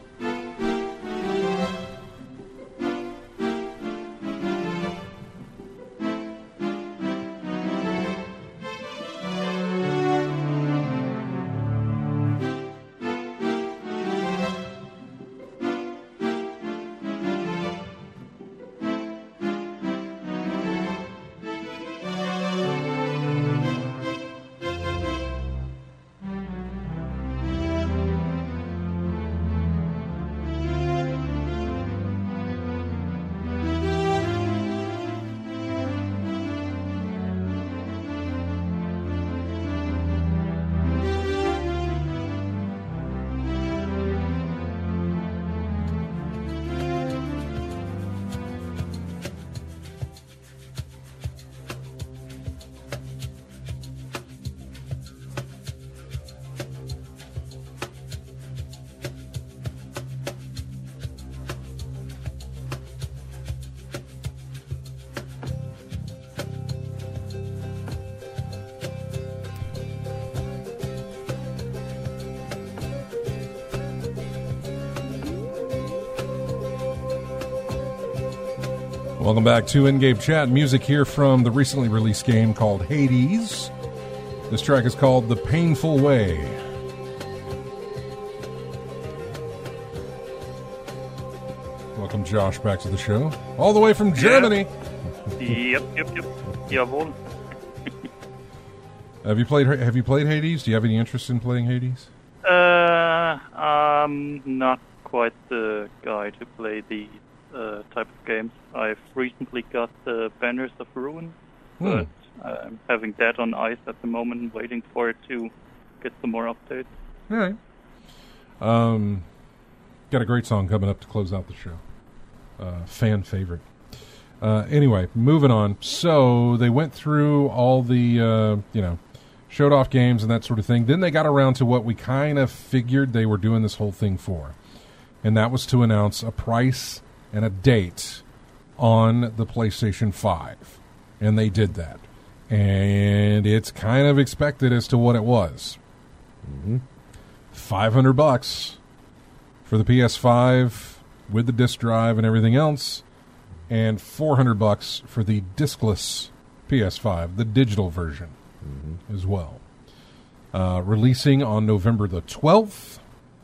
Welcome back to In-Game Chat. Music here from the recently released game called Hades. This track is called The Painful Way. Welcome, Josh, back to the show. All the way from Germany. Yep, yep, yep. Jawohl. Have you played Have you played Hades? Do you have any interest in playing Hades? Uh, I'm not quite the guy to play these uh, type of games. I've recently got the Banners of Ruin, but Hmm. I'm having that on ice at the moment, waiting for it to get some more updates. All right. Um, got a great song coming up to close out the show. Uh, fan favorite. Uh, anyway, moving on. So they went through all the, uh, you know, showed off games and that sort of thing. Then they got around to what we kind of figured they were doing this whole thing for. And that was to announce a price and a date on the PlayStation five. And they did that. And it's kind of expected as to what it was. Mm-hmm. five hundred bucks for the P S five with the disc drive and everything else, and four hundred bucks for the discless P S five, the digital version, mm-hmm. as well. Uh, releasing on November the twelfth,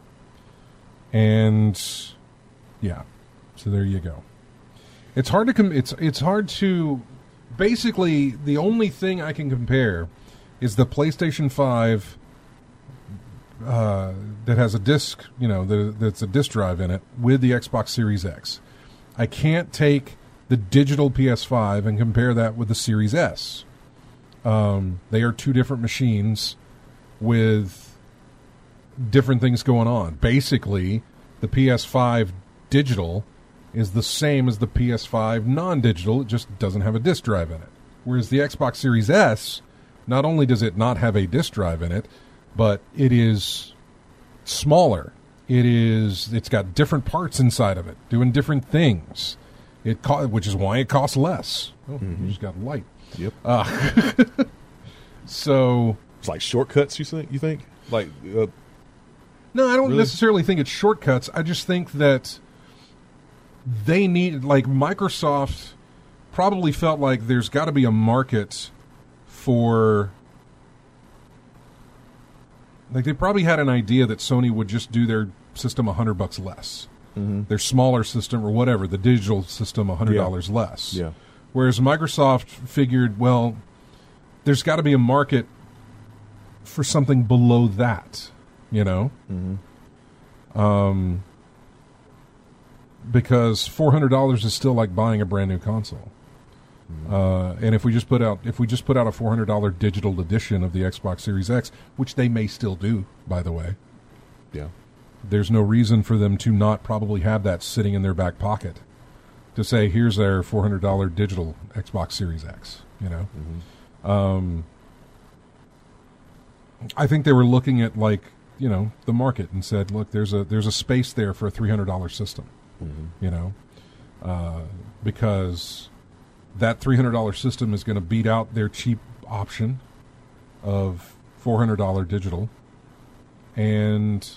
and yeah, so there you go. It's hard to com- it's it's hard to basically the only thing I can compare is the PlayStation five. Uh, that has a disc, you know, that, that's a disc drive in it with the Xbox Series X. I can't take the digital P S five and compare that with the Series S. Um, they are two different machines with different things going on. Basically, the P S five digital is the same as the P S five non-digital. It just doesn't have a disc drive in it. Whereas the Xbox Series S, not only does it not have a disc drive in it, but it is smaller. It is. It's got different parts inside of it, doing different things. It co- which is why it costs less. Oh, mm-hmm. You just got light. Yep. Uh, so it's like shortcuts. You think? You think? Like? Uh, no, I don't really? necessarily think it's shortcuts. I just think that they need, like Microsoft, probably felt like there's got to be a market for like they probably had an idea that Sony would just do their system a hundred bucks less, Mm-hmm. their smaller system or whatever, the digital system a hundred dollars Yeah. less. Yeah. Whereas Microsoft figured, well, there's got to be a market for something below that, you know, Mm-hmm. um, because four hundred dollars is still like buying a brand new console. Uh, and if we just put out if we just put out a four hundred dollar digital edition of the Xbox Series X, which they may still do, by the way, Yeah. there's no reason for them to not probably have that sitting in their back pocket to say, here's their four hundred dollar digital Xbox Series X. You know, Mm-hmm. um, I think they were looking at like you know the market and said, look, there's a there's a space there for a three hundred dollar system. Mm-hmm. You know, uh, because that three hundred dollar system is going to beat out their cheap option of four hundred dollar digital, and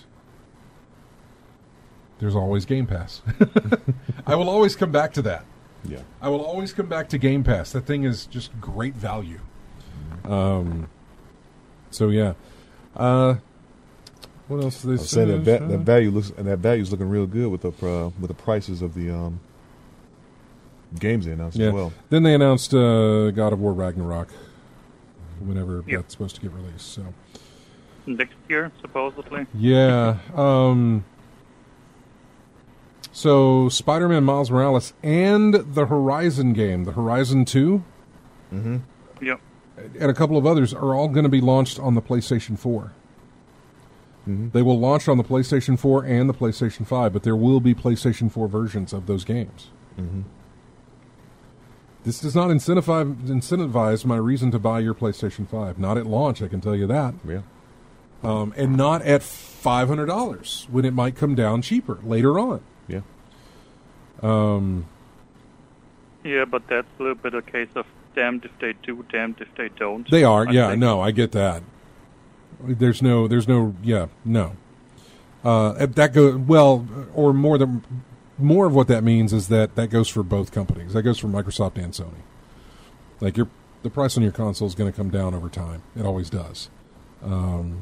there's always Game Pass. I will always come back to that. Yeah. I will always come back to Game Pass. That thing is just great value. Um. So yeah. Uh. What else? Did I they was saying that, say? va- that value looks and that value is looking real good with the uh, with the prices of the um, games they announced Yeah. as well. Then they announced uh, God of War Ragnarok. Whenever Yep. that's supposed to get released. So Next year, supposedly. yeah. Um. So Spider-Man Miles Morales and the Horizon game, the Horizon two, Mm-hmm. Yep. and a couple of others are all going to be launched on the PlayStation four. Mm-hmm. They will launch on the PlayStation four and the PlayStation five, but there will be PlayStation four versions of those games. Mm-hmm. This does not incentivize, incentivize my reason to buy your PlayStation five. Not at launch, I can tell you that. Yeah. Um, and not at five hundred dollars when it might come down cheaper later on. Yeah. Um, Yeah, but that's a little bit a case of damned if they do, damned if they don't. they are, I yeah, think. no, I get that. There's no, there's no, yeah, no. Uh, that go well, or more than more of what that means is that that goes for both companies. That goes for Microsoft and Sony. Like your, the price on your console is going to come down over time. It always does. Um,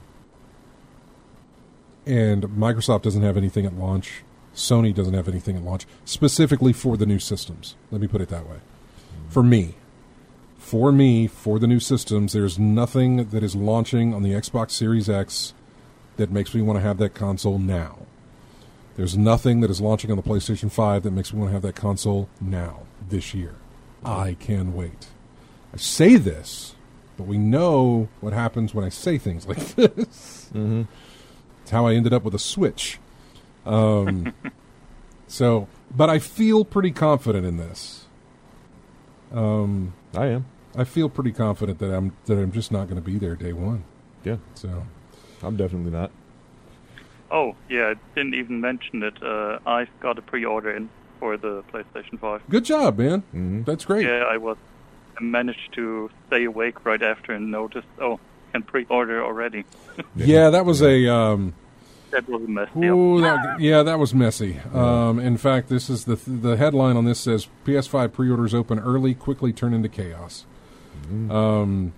and Microsoft doesn't have anything at launch. Sony doesn't have anything at launch specifically for the new systems. Let me put it that way. For me, for me, for the new systems, there's nothing that is launching on the Xbox Series X that makes me want to have that console now. There's nothing that is launching on the PlayStation five that makes me want to have that console now, this year. I can wait. I say this, but we know what happens when I say things like this. Mm-hmm. It's how I ended up with a Switch. Um, so, but I feel pretty confident in this. Um, I am. I feel pretty confident that I'm that I'm just not going to be there day one. Yeah. So, I'm definitely not. Oh, yeah, I didn't even mention it. Uh, I've got a pre-order in for the PlayStation five. good job, man. Mm-hmm. That's great. Yeah, I was I managed to stay awake right after and noticed, oh, can pre-order already. Yeah, that was a um, That was a mess. ooh, that, yeah, that was messy. Um, in fact, this is the the headline on this says P S five pre-orders open early, quickly turn into chaos. Mm-hmm. Um,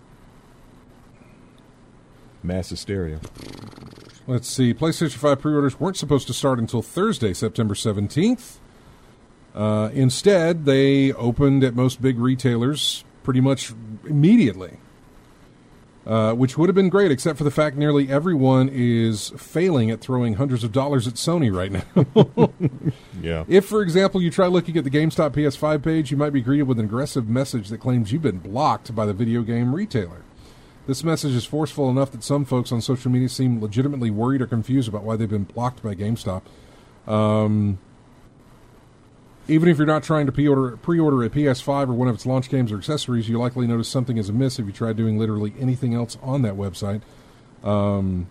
Mass hysteria. let's see. PlayStation five pre-orders weren't supposed to start until Thursday, September seventeenth. Uh, instead, they opened at most big retailers pretty much immediately, uh, which would have been great, except for the fact nearly everyone is failing at throwing hundreds of dollars at Sony right now. Yeah. If, for example, you try looking at the GameStop P S five page, you might be greeted with an aggressive message that claims you've been blocked by the video game retailer. This message is forceful enough that some folks on social media seem legitimately worried or confused about why they've been blocked by GameStop. Um, even if you're not trying to pre-order, pre-order a P S five or one of its launch games or accessories, you likely notice something is amiss if you try doing literally anything else on that website. Um,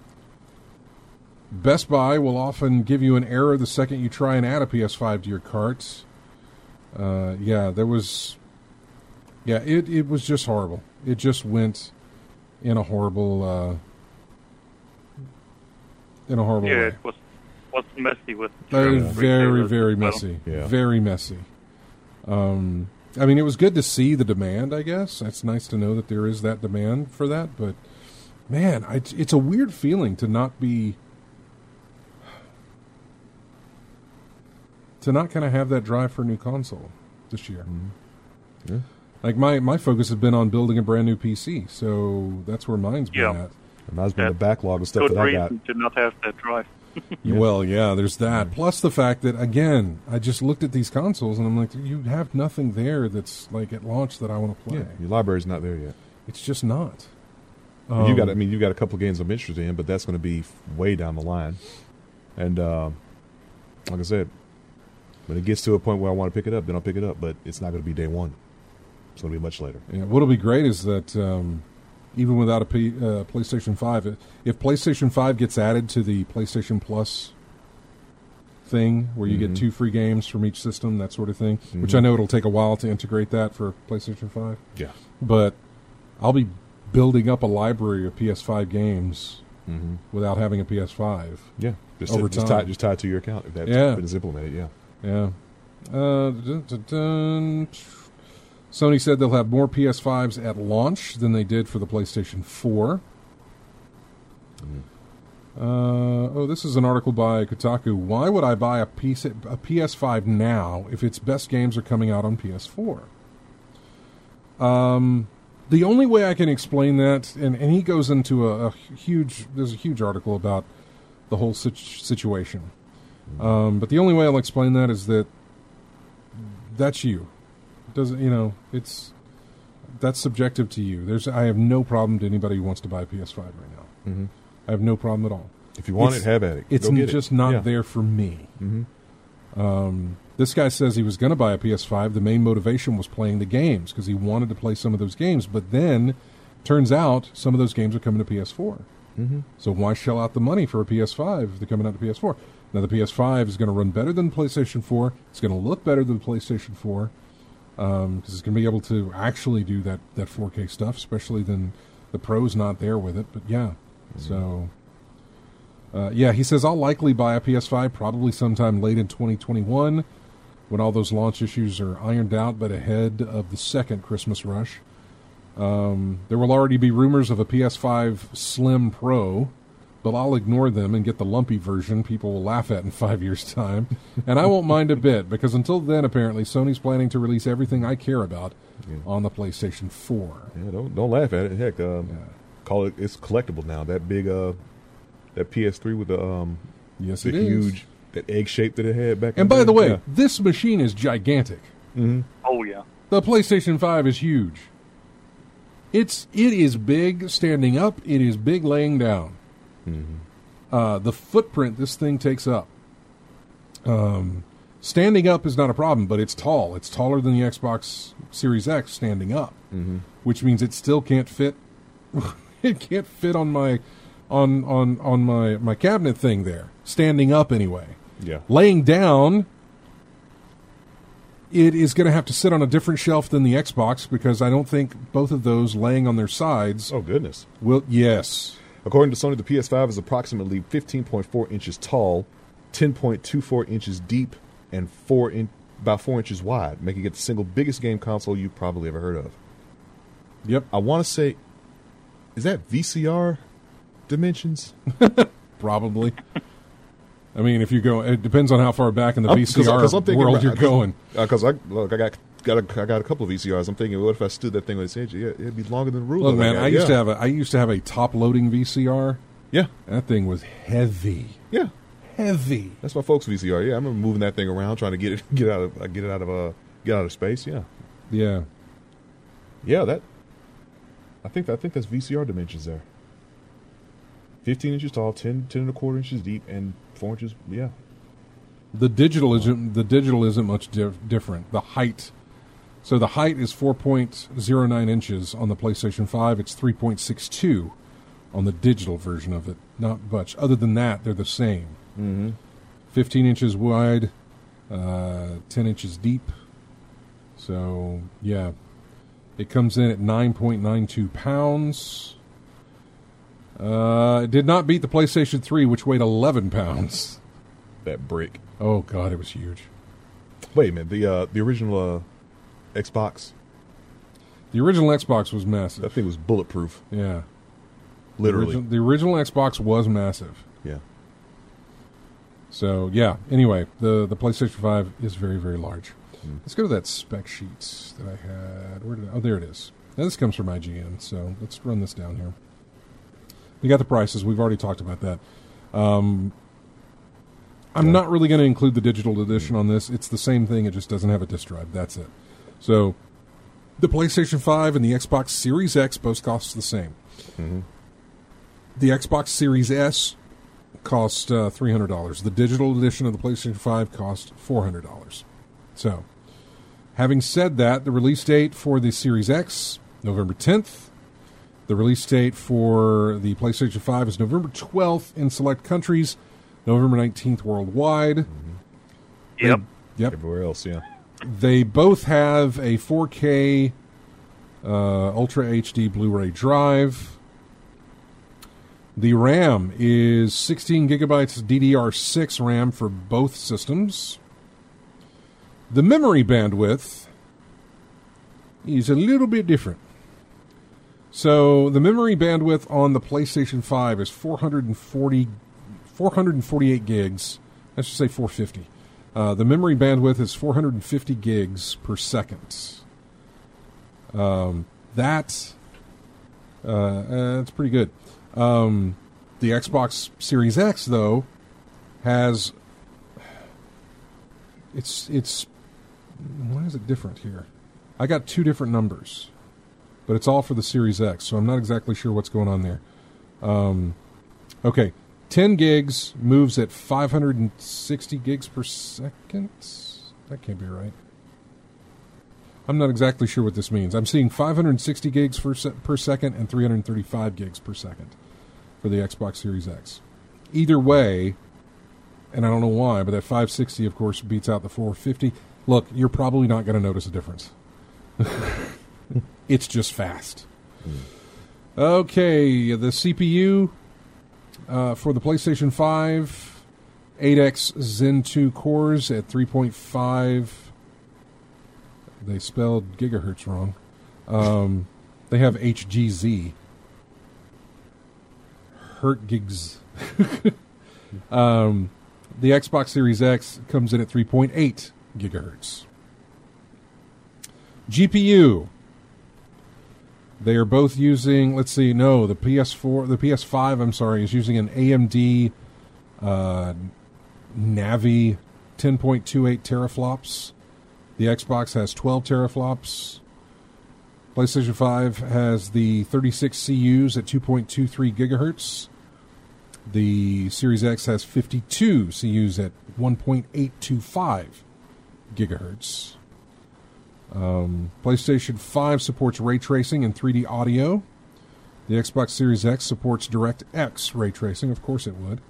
Best Buy will often give you an error the second you try and add a P S five to your cart. Uh, yeah, there was... Yeah, it, it was just horrible. It just went in a horrible... Uh, in a horrible Yeah, way. it was was messy with Uh, German very, retailers very as well. messy. Yeah. Very messy. Um, I mean, it was good to see the demand, I guess. It's nice to know that there is that demand for that, but man, I, it's a weird feeling to not be, to not kind of have that drive for a new console this year. Mm-hmm. Yeah. Like my, my focus has been on building a brand new P C, so that's where mine's been Yeah. at. And that's been the backlog of stuff Good that I got. reason to not have that drive. Yeah. Well, yeah, there's that. Plus the fact that, again, I just looked at these consoles and I'm like, you have nothing there that's like at launch that I want to play. Yeah, your library's not there yet. It's just not. And you got, I Um, mean, you got a couple of games I'm interested in, but that's going to be way down the line. And uh, like I said, when it gets to a point where I want to pick it up, then I'll pick it up. But it's not going to be day one. It's going to be much later. Yeah, what'll be great is that um, even without a P, uh, PlayStation five, if PlayStation five gets added to the PlayStation Plus thing, where you Mhm. get two free games from each system, that sort of thing, which Mhm. I know it'll take a while to integrate that for PlayStation five. Yeah. But I'll be building up a library of P S five games Mm-hmm. without having a P S five. Yeah. Just, Over just, time. tie, just tie it to your account if that's Yeah. if it's implemented. Yeah. Yeah. Uh, dun, dun, dun. Sony said they'll have more P S fives at launch than they did for the PlayStation four. Uh, oh, this is an article by Kotaku. Why would I buy a, P C, a P S five now if its best games are coming out on P S four? Um, the only way I can explain that, and, and he goes into a, a huge, there's a huge article about the whole situ- situation. Um, but the only way I'll explain that is that that's you. It doesn't, you know, it's, that's subjective to you. There's, I have no problem to anybody who wants to buy a P S five right now. Mm-hmm. I have no problem at all. If you want It's- it, have at it. It's Go get just it. not Yeah. there for me. Mm-hmm. Um, this guy says he was going to buy a P S five. The main motivation was playing the games because he wanted to play some of those games. But then, turns out some of those games are coming to P S four. Mm-hmm. So why shell out the money for a P S five if they're coming out to P S four? Now the P S five is going to run better than the PlayStation four. It's going to look better than the PlayStation four because um, it's going to be able to actually do that, that four K stuff, especially then the Pro's not there with it. But yeah, mm-hmm. so uh, yeah, he says I'll likely buy a P S five probably sometime late in twenty twenty-one when all those launch issues are ironed out, but ahead of the second Christmas rush. Um, there will already be rumors of a P S five Slim Pro, but I'll ignore them and get the lumpy version people will laugh at in five years' time. And I won't mind a bit, because until then, apparently, Sony's planning to release everything I care about Yeah. on the PlayStation four. Yeah, don't don't laugh at it. Heck, um, Yeah. call it. It's collectible now. That big, uh, that P S three with the um, Yes, the it is. huge, that egg shape that it had back. And in by there. the way, Yeah. this machine is gigantic. Mm-hmm. Oh, yeah. The PlayStation five is huge. It's it is big standing up. It is big laying down. Mm-hmm. Uh, the footprint this thing takes up. Um, standing up is not a problem, but it's tall. It's taller than the Xbox Series X standing up, Mm-hmm. which means it still can't fit. It can't fit on my on on on my my cabinet thing there. Standing up anyway. Yeah. Laying down, it is going to have to sit on a different shelf than the Xbox because I don't think both of those laying on their sides Oh goodness. will. Yes. According to Sony, the P S five is approximately fifteen point four inches tall, ten point two four inches deep, and four in, about four inches wide, making it the single biggest game console you've probably ever heard of. Yep. I want to say, is that V C R dimensions? Probably. I mean, if you go, it depends on how far back in the I'm- V C R 'cause I'm thinking world about- you're going. Because I look, I got got a, I got a couple of V C Rs. I'm thinking, what if I stood that thing on its edge? Yeah, it'd be longer than the ruler. Look, man, got. I used yeah. to have a I used to have a top loading V C R. Yeah, That thing was heavy, yeah. heavy. That's my folks' V C R. Yeah, I remember moving that thing around, trying to get it get out of uh, get it out of uh, get out of space. Yeah, Yeah. yeah. That I think I think that's V C R dimensions there. Fifteen inches tall, ten, ten and a quarter inches deep, and four inches. Yeah, The digital isn't the digital isn't much di- different. The height, so the height is four point zero nine inches on the PlayStation five. It's three point six two on the digital version of it. Not much. Other than that, they're the same. mm-hmm. Fifteen inches wide, uh, ten inches deep. So yeah, it comes in at nine point nine two pounds. Uh, it did not beat the PlayStation three, which weighed eleven pounds. that brick. Oh god, it was huge. Wait a minute, the uh, the original uh, Xbox, The original Xbox was that massive. thing was bulletproof. Yeah. Literally. The original, the original Xbox was massive. Yeah. So, yeah. Anyway, the, the PlayStation five is very, very large. Mm. Let's go to that spec sheet that I had. Where did I, oh, there it is. Now, this comes from I G N, so let's run this down here. We got the prices. We've already talked about that. Um, I'm yeah. not really going to include the digital edition on this. It's the same thing. It just doesn't have a disc drive. That's it. So, the PlayStation five and the Xbox Series X both cost the same. Mm-hmm. The Xbox Series S cost uh, three hundred dollars. The digital edition of the PlayStation five cost four hundred dollars. So, having said that, the release date for the Series X, November tenth. The release date for the PlayStation five is November twelfth in select countries, November nineteenth worldwide. Mm-hmm. Yep. They, yep. Everywhere else, yeah. They both have a four K uh, Ultra H D Blu-ray drive. The RAM is sixteen gigabytes D D R six RAM for both systems. The memory bandwidth is a little bit different. So the memory bandwidth on the PlayStation five is four hundred forty, four hundred forty-eight gigs. Let's just say four hundred fifty. Uh, the memory bandwidth is four hundred fifty gigs per second. Um, that uh, uh, that's pretty good. Um, the Xbox Series X, though, has it's it's why is it different here? I got two different numbers, but it's all for the Series X, so I'm not exactly sure what's going on there. Um, okay, ten gigs moves at five hundred sixty gigs per second. That can't be right. I'm not exactly sure what this means. I'm seeing five hundred sixty gigs per, se- per second and three hundred thirty-five gigs per second for the Xbox Series X. Either way, and I don't know why, but that five sixty, of course, beats out the four fifty. Look, you're probably not going to notice a difference. It's just fast. Okay, the C P U uh, for the PlayStation five, eight X Zen two cores at three point five. They spelled gigahertz wrong. Um, they have H G Z. Hertgigs. um, the Xbox Series X comes in at three point eight gigahertz. G P U. They are both using, let's see, no, the P S four, the P S five, I'm sorry, is using an A M D uh, Navi ten point two eight teraflops. The Xbox has twelve teraflops. PlayStation five has the thirty-six C Us at two point two three gigahertz. The Series X has fifty-two C Us at one point eight two five gigahertz. Um, PlayStation five supports ray tracing and three D audio. The Xbox Series X supports DirectX ray tracing. Of course it would.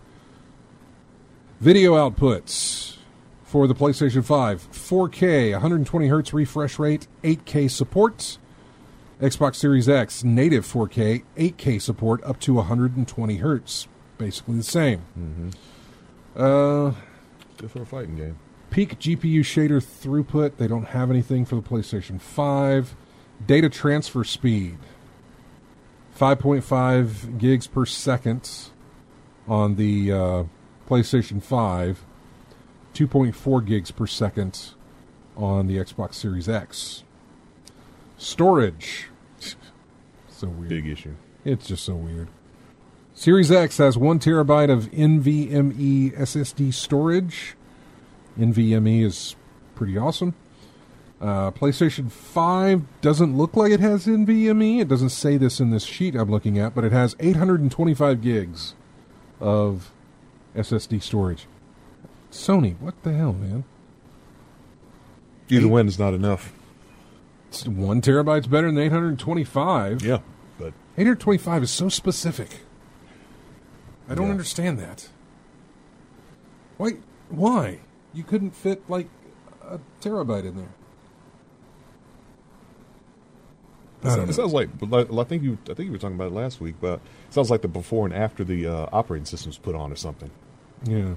Video outputs for the PlayStation five. four K, one hundred twenty hertz refresh rate, eight K support. Xbox Series X, native four K, eight K support up to one hundred twenty hertz. Basically the same. Mm-hmm. Uh, Good for a fighting game. Peak G P U shader throughput. They don't have anything for the PlayStation five. Data transfer speed. five point five gigs per second on the uh, PlayStation five. two point four gigs per second on the Xbox Series X. Storage. So weird. Big issue. It's just so weird. Series X has one terabyte of NVMe S S D storage. NVMe is pretty awesome. Uh, PlayStation five doesn't look like it has NVMe. It doesn't say this in this sheet I'm looking at, but it has eight hundred twenty-five gigs of S S D storage. Sony, what the hell, man? Either way, it's not enough. It's one terabyte's better than eight hundred twenty-five. Yeah, but eight hundred twenty-five is so specific. I don't Yeah. understand that. Why? Why? You couldn't fit like a terabyte in there. I don't it know. sounds like, like I think you, I think you were talking about it last week, but it sounds like the before and after the uh, operating system's put on or something. Yeah.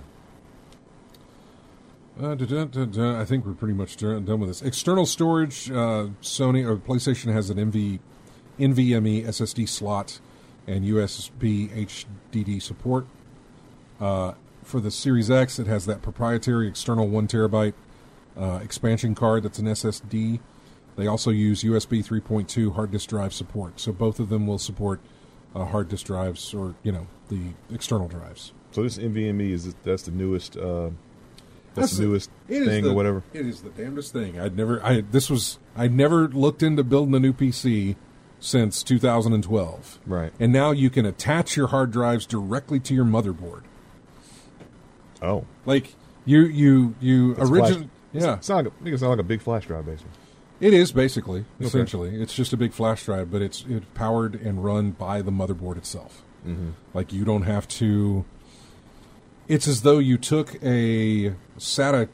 Uh, da, da, da, da. I think we're pretty much done done with this. External storage, uh, Sony or PlayStation has an NV, NVMe S S D slot and U S B H D D support. Uh, for the Series X, it has that proprietary external one terabyte uh, expansion card that's an S S D. They also use U S B three point two hard disk drive support. So both of them will support uh, hard disk drives, or, you know, the external drives. So this NVMe, is that's the newest uh, that's, That's the newest It is thing the- or whatever? It is the damnedest thing. I'd never. I this was. I never looked into building a new P C since two thousand twelve. Right. And now you can attach your hard drives directly to your motherboard. Oh. Like you, you, you It's originally. flash- Yeah, It's not like a, it sound like a big flash drive, basically. it is basically essentially. It's just a big flash drive, but it's it's powered and run by the motherboard itself. Mm-hmm. Like you don't have to. It's as though you took a SATA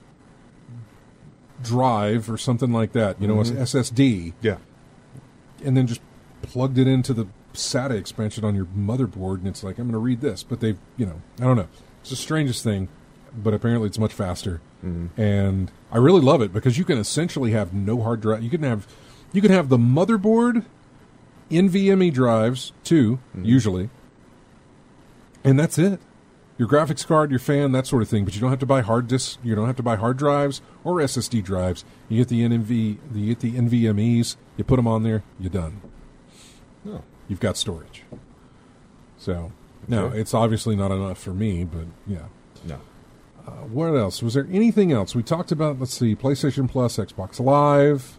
drive or something like that, you know, Mhm. an S S D, Yeah. and then just plugged it into the SATA expansion on your motherboard, and it's like, I'm going to read this. But they, you know, I don't know. It's the strangest thing, but apparently it's much faster. Mm-hmm. And I really love it because you can essentially have no hard drive. You can have, you can have the motherboard, NVMe drives too, Mhm. usually, and that's it. Your graphics card, your fan, that sort of thing. But you don't have to buy hard disks. You don't have to buy hard drives or S S D drives. You get the N V, you get the N V M Es. You put them on there. You're done. Oh. You've got storage. So, no, Okay. it's obviously not enough for me. But yeah. No. Uh, what else? Was there anything else? We talked about, let's see, PlayStation Plus, Xbox Live,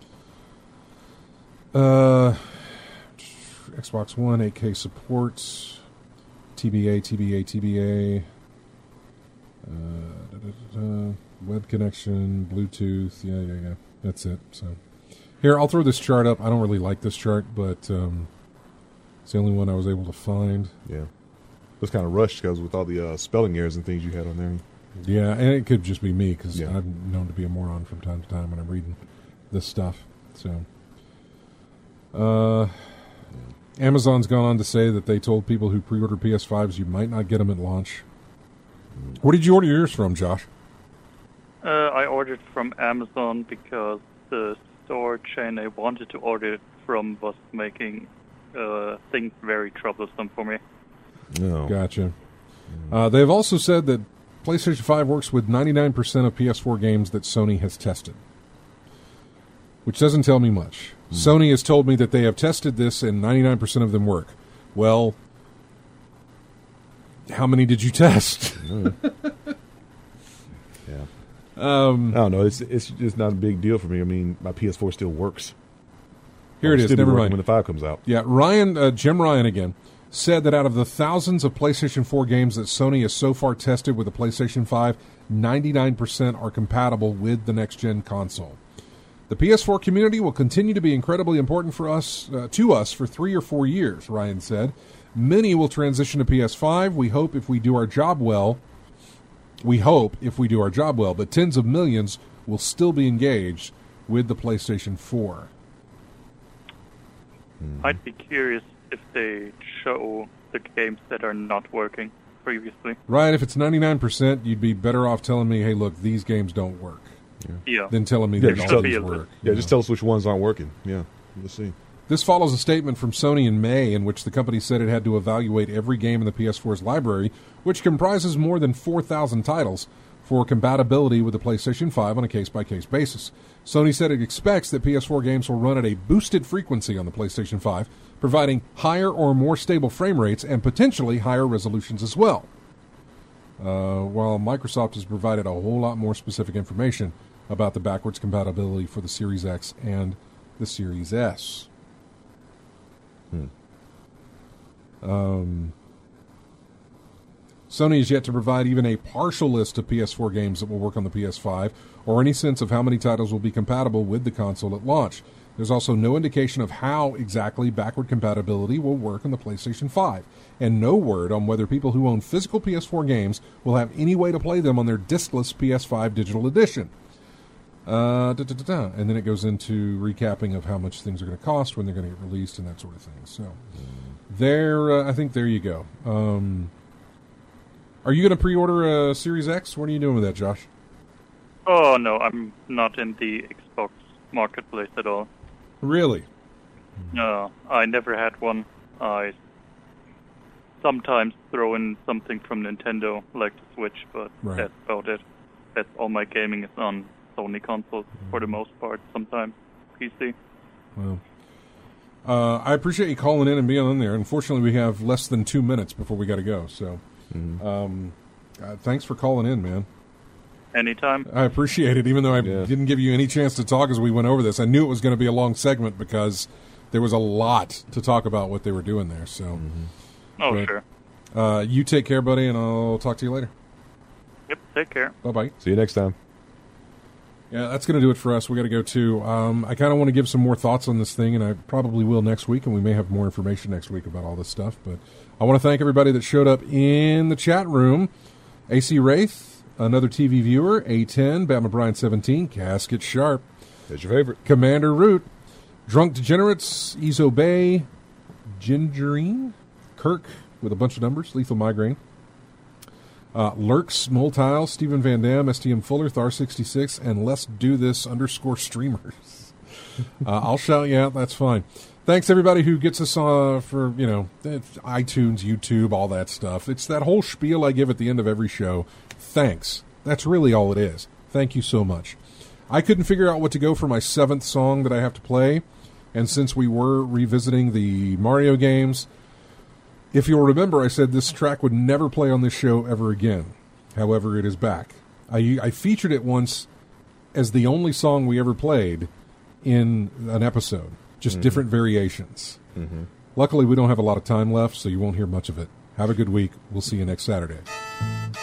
uh, Xbox One, eight K supports, T B A, T B A, T B A, uh, da, da, da, da, web connection, Bluetooth, yeah, yeah, yeah. That's it. So here, I'll throw this chart up. I don't really like this chart, but um, it's the only one I was able to find. Yeah. It was kind of rushed because with all the uh, spelling errors and things you had on there. Yeah, and it could just be me because Yeah. I'm known to be a moron from time to time when I'm reading this stuff. So, uh, Amazon's gone on to say that they told people who pre-order P S fives you might not get them at launch. Where did you order yours from, Josh? Uh, I ordered from Amazon because the store chain I wanted to order it from was making uh, things very troublesome for me. No. Gotcha. Uh, they've also said that PlayStation five works with ninety-nine percent of P S four games that Sony has tested, which doesn't tell me much. Mm. Sony has told me that they have tested this and ninety-nine percent of them work. Well, how many did you test? Mm. Yeah. um, I don't know. It's it's just not a big deal for me. I mean, my P S four still works. here it It'll is. still be Never working mind. when the five comes out. Yeah, Ryan, uh, Jim Ryan again, said that out of the thousands of PlayStation four games that Sony has so far tested with the PlayStation five, ninety-nine percent are compatible with the next-gen console. The P S four community will continue to be incredibly important for us, uh, to us for three or four years, Ryan said. Many will transition to P S five. We hope if we do our job well, we hope if we do our job well, but tens of millions will still be engaged with the PlayStation four. Mm-hmm. I'd be curious if they show the games that are not working previously. Right, if it's ninety-nine percent, you'd be better off telling me, hey, look, these games don't work, Yeah. than telling me Yeah, that just all tell- these Yeah, work. Yeah, you just know? tell us which ones aren't working. Yeah, let's see. This follows a statement from Sony in May in which the company said it had to evaluate every game in the P S four's library, which comprises more than four thousand titles, for compatibility with the PlayStation five on a case-by-case basis. Sony said it expects that P S four games will run at a boosted frequency on the PlayStation five, providing higher or more stable frame rates and potentially higher resolutions as well. Uh, while Microsoft has provided a whole lot more specific information about the backwards compatibility for the Series X and the Series S. Hmm. Um, Sony is yet to provide even a partial list of P S four games that will work on the P S five, or any sense of how many titles will be compatible with the console at launch. There's also no indication of how exactly backward compatibility will work on the PlayStation five, and no word on whether people who own physical P S four games will have any way to play them on their discless P S five digital edition. Uh, da, da, da, da. And then it goes into recapping of how much things are going to cost, when they're going to get released, and that sort of thing. So, there, uh, I think there you go. Um, are you going to pre-order a Series X? What are you doing with that, Josh? Oh, no, I'm not in the Xbox marketplace at all. Really? No, I never had one. I sometimes throw in something from Nintendo, like the Switch, but Right. that's about it. That's all my gaming is on Sony consoles for the most part, sometimes P C. Well, uh, I appreciate you calling in and being on there. Unfortunately, we have less than two minutes before we got to go. So, Mm-hmm. um, uh, thanks for calling in, man. Anytime. I appreciate it, even though I Yeah. didn't give you any chance to talk as we went over this. I knew it was going to be a long segment because there was a lot to talk about what they were doing there. So, Mm-hmm. Oh, Right. sure. uh, you take care, buddy, and I'll talk to you later. Yep, take care. Bye-bye. See you next time. Yeah, that's going to do it for us. We got to go too. Um, I kind of want to give some more thoughts on this thing, and I probably will next week, and we may have more information next week about all this stuff. But I want to thank everybody that showed up in the chat room. A C Wraith, another T V viewer, A ten, Batman Brian seventeen, Casket Sharp, That's your favorite. Commander Root, Drunk Degenerates, Ezo Bay, Gingerine, Kirk with a bunch of numbers, Lethal Migraine, uh, Lurks, Moltile, Stephen Van Dam, S T M Fuller, Thar sixty-six, and Let's Do This underscore streamers. uh, I'll shout you out. That's fine. Thanks, everybody who gets us uh, for, you know, iTunes, YouTube, all that stuff. It's that whole spiel I give at the end of every show. Thanks. That's really all it is. Thank you so much. I couldn't figure out what to go for my seventh song that I have to play, and since we were revisiting the Mario games, if you'll remember, I said this track would never play on this show ever again. However, it is back. I, I featured it once as the only song we ever played in an episode, just Mm-hmm. different variations. Mm-hmm. Luckily, we don't have a lot of time left, so you won't hear much of it. Have a good week. We'll see you next Saturday.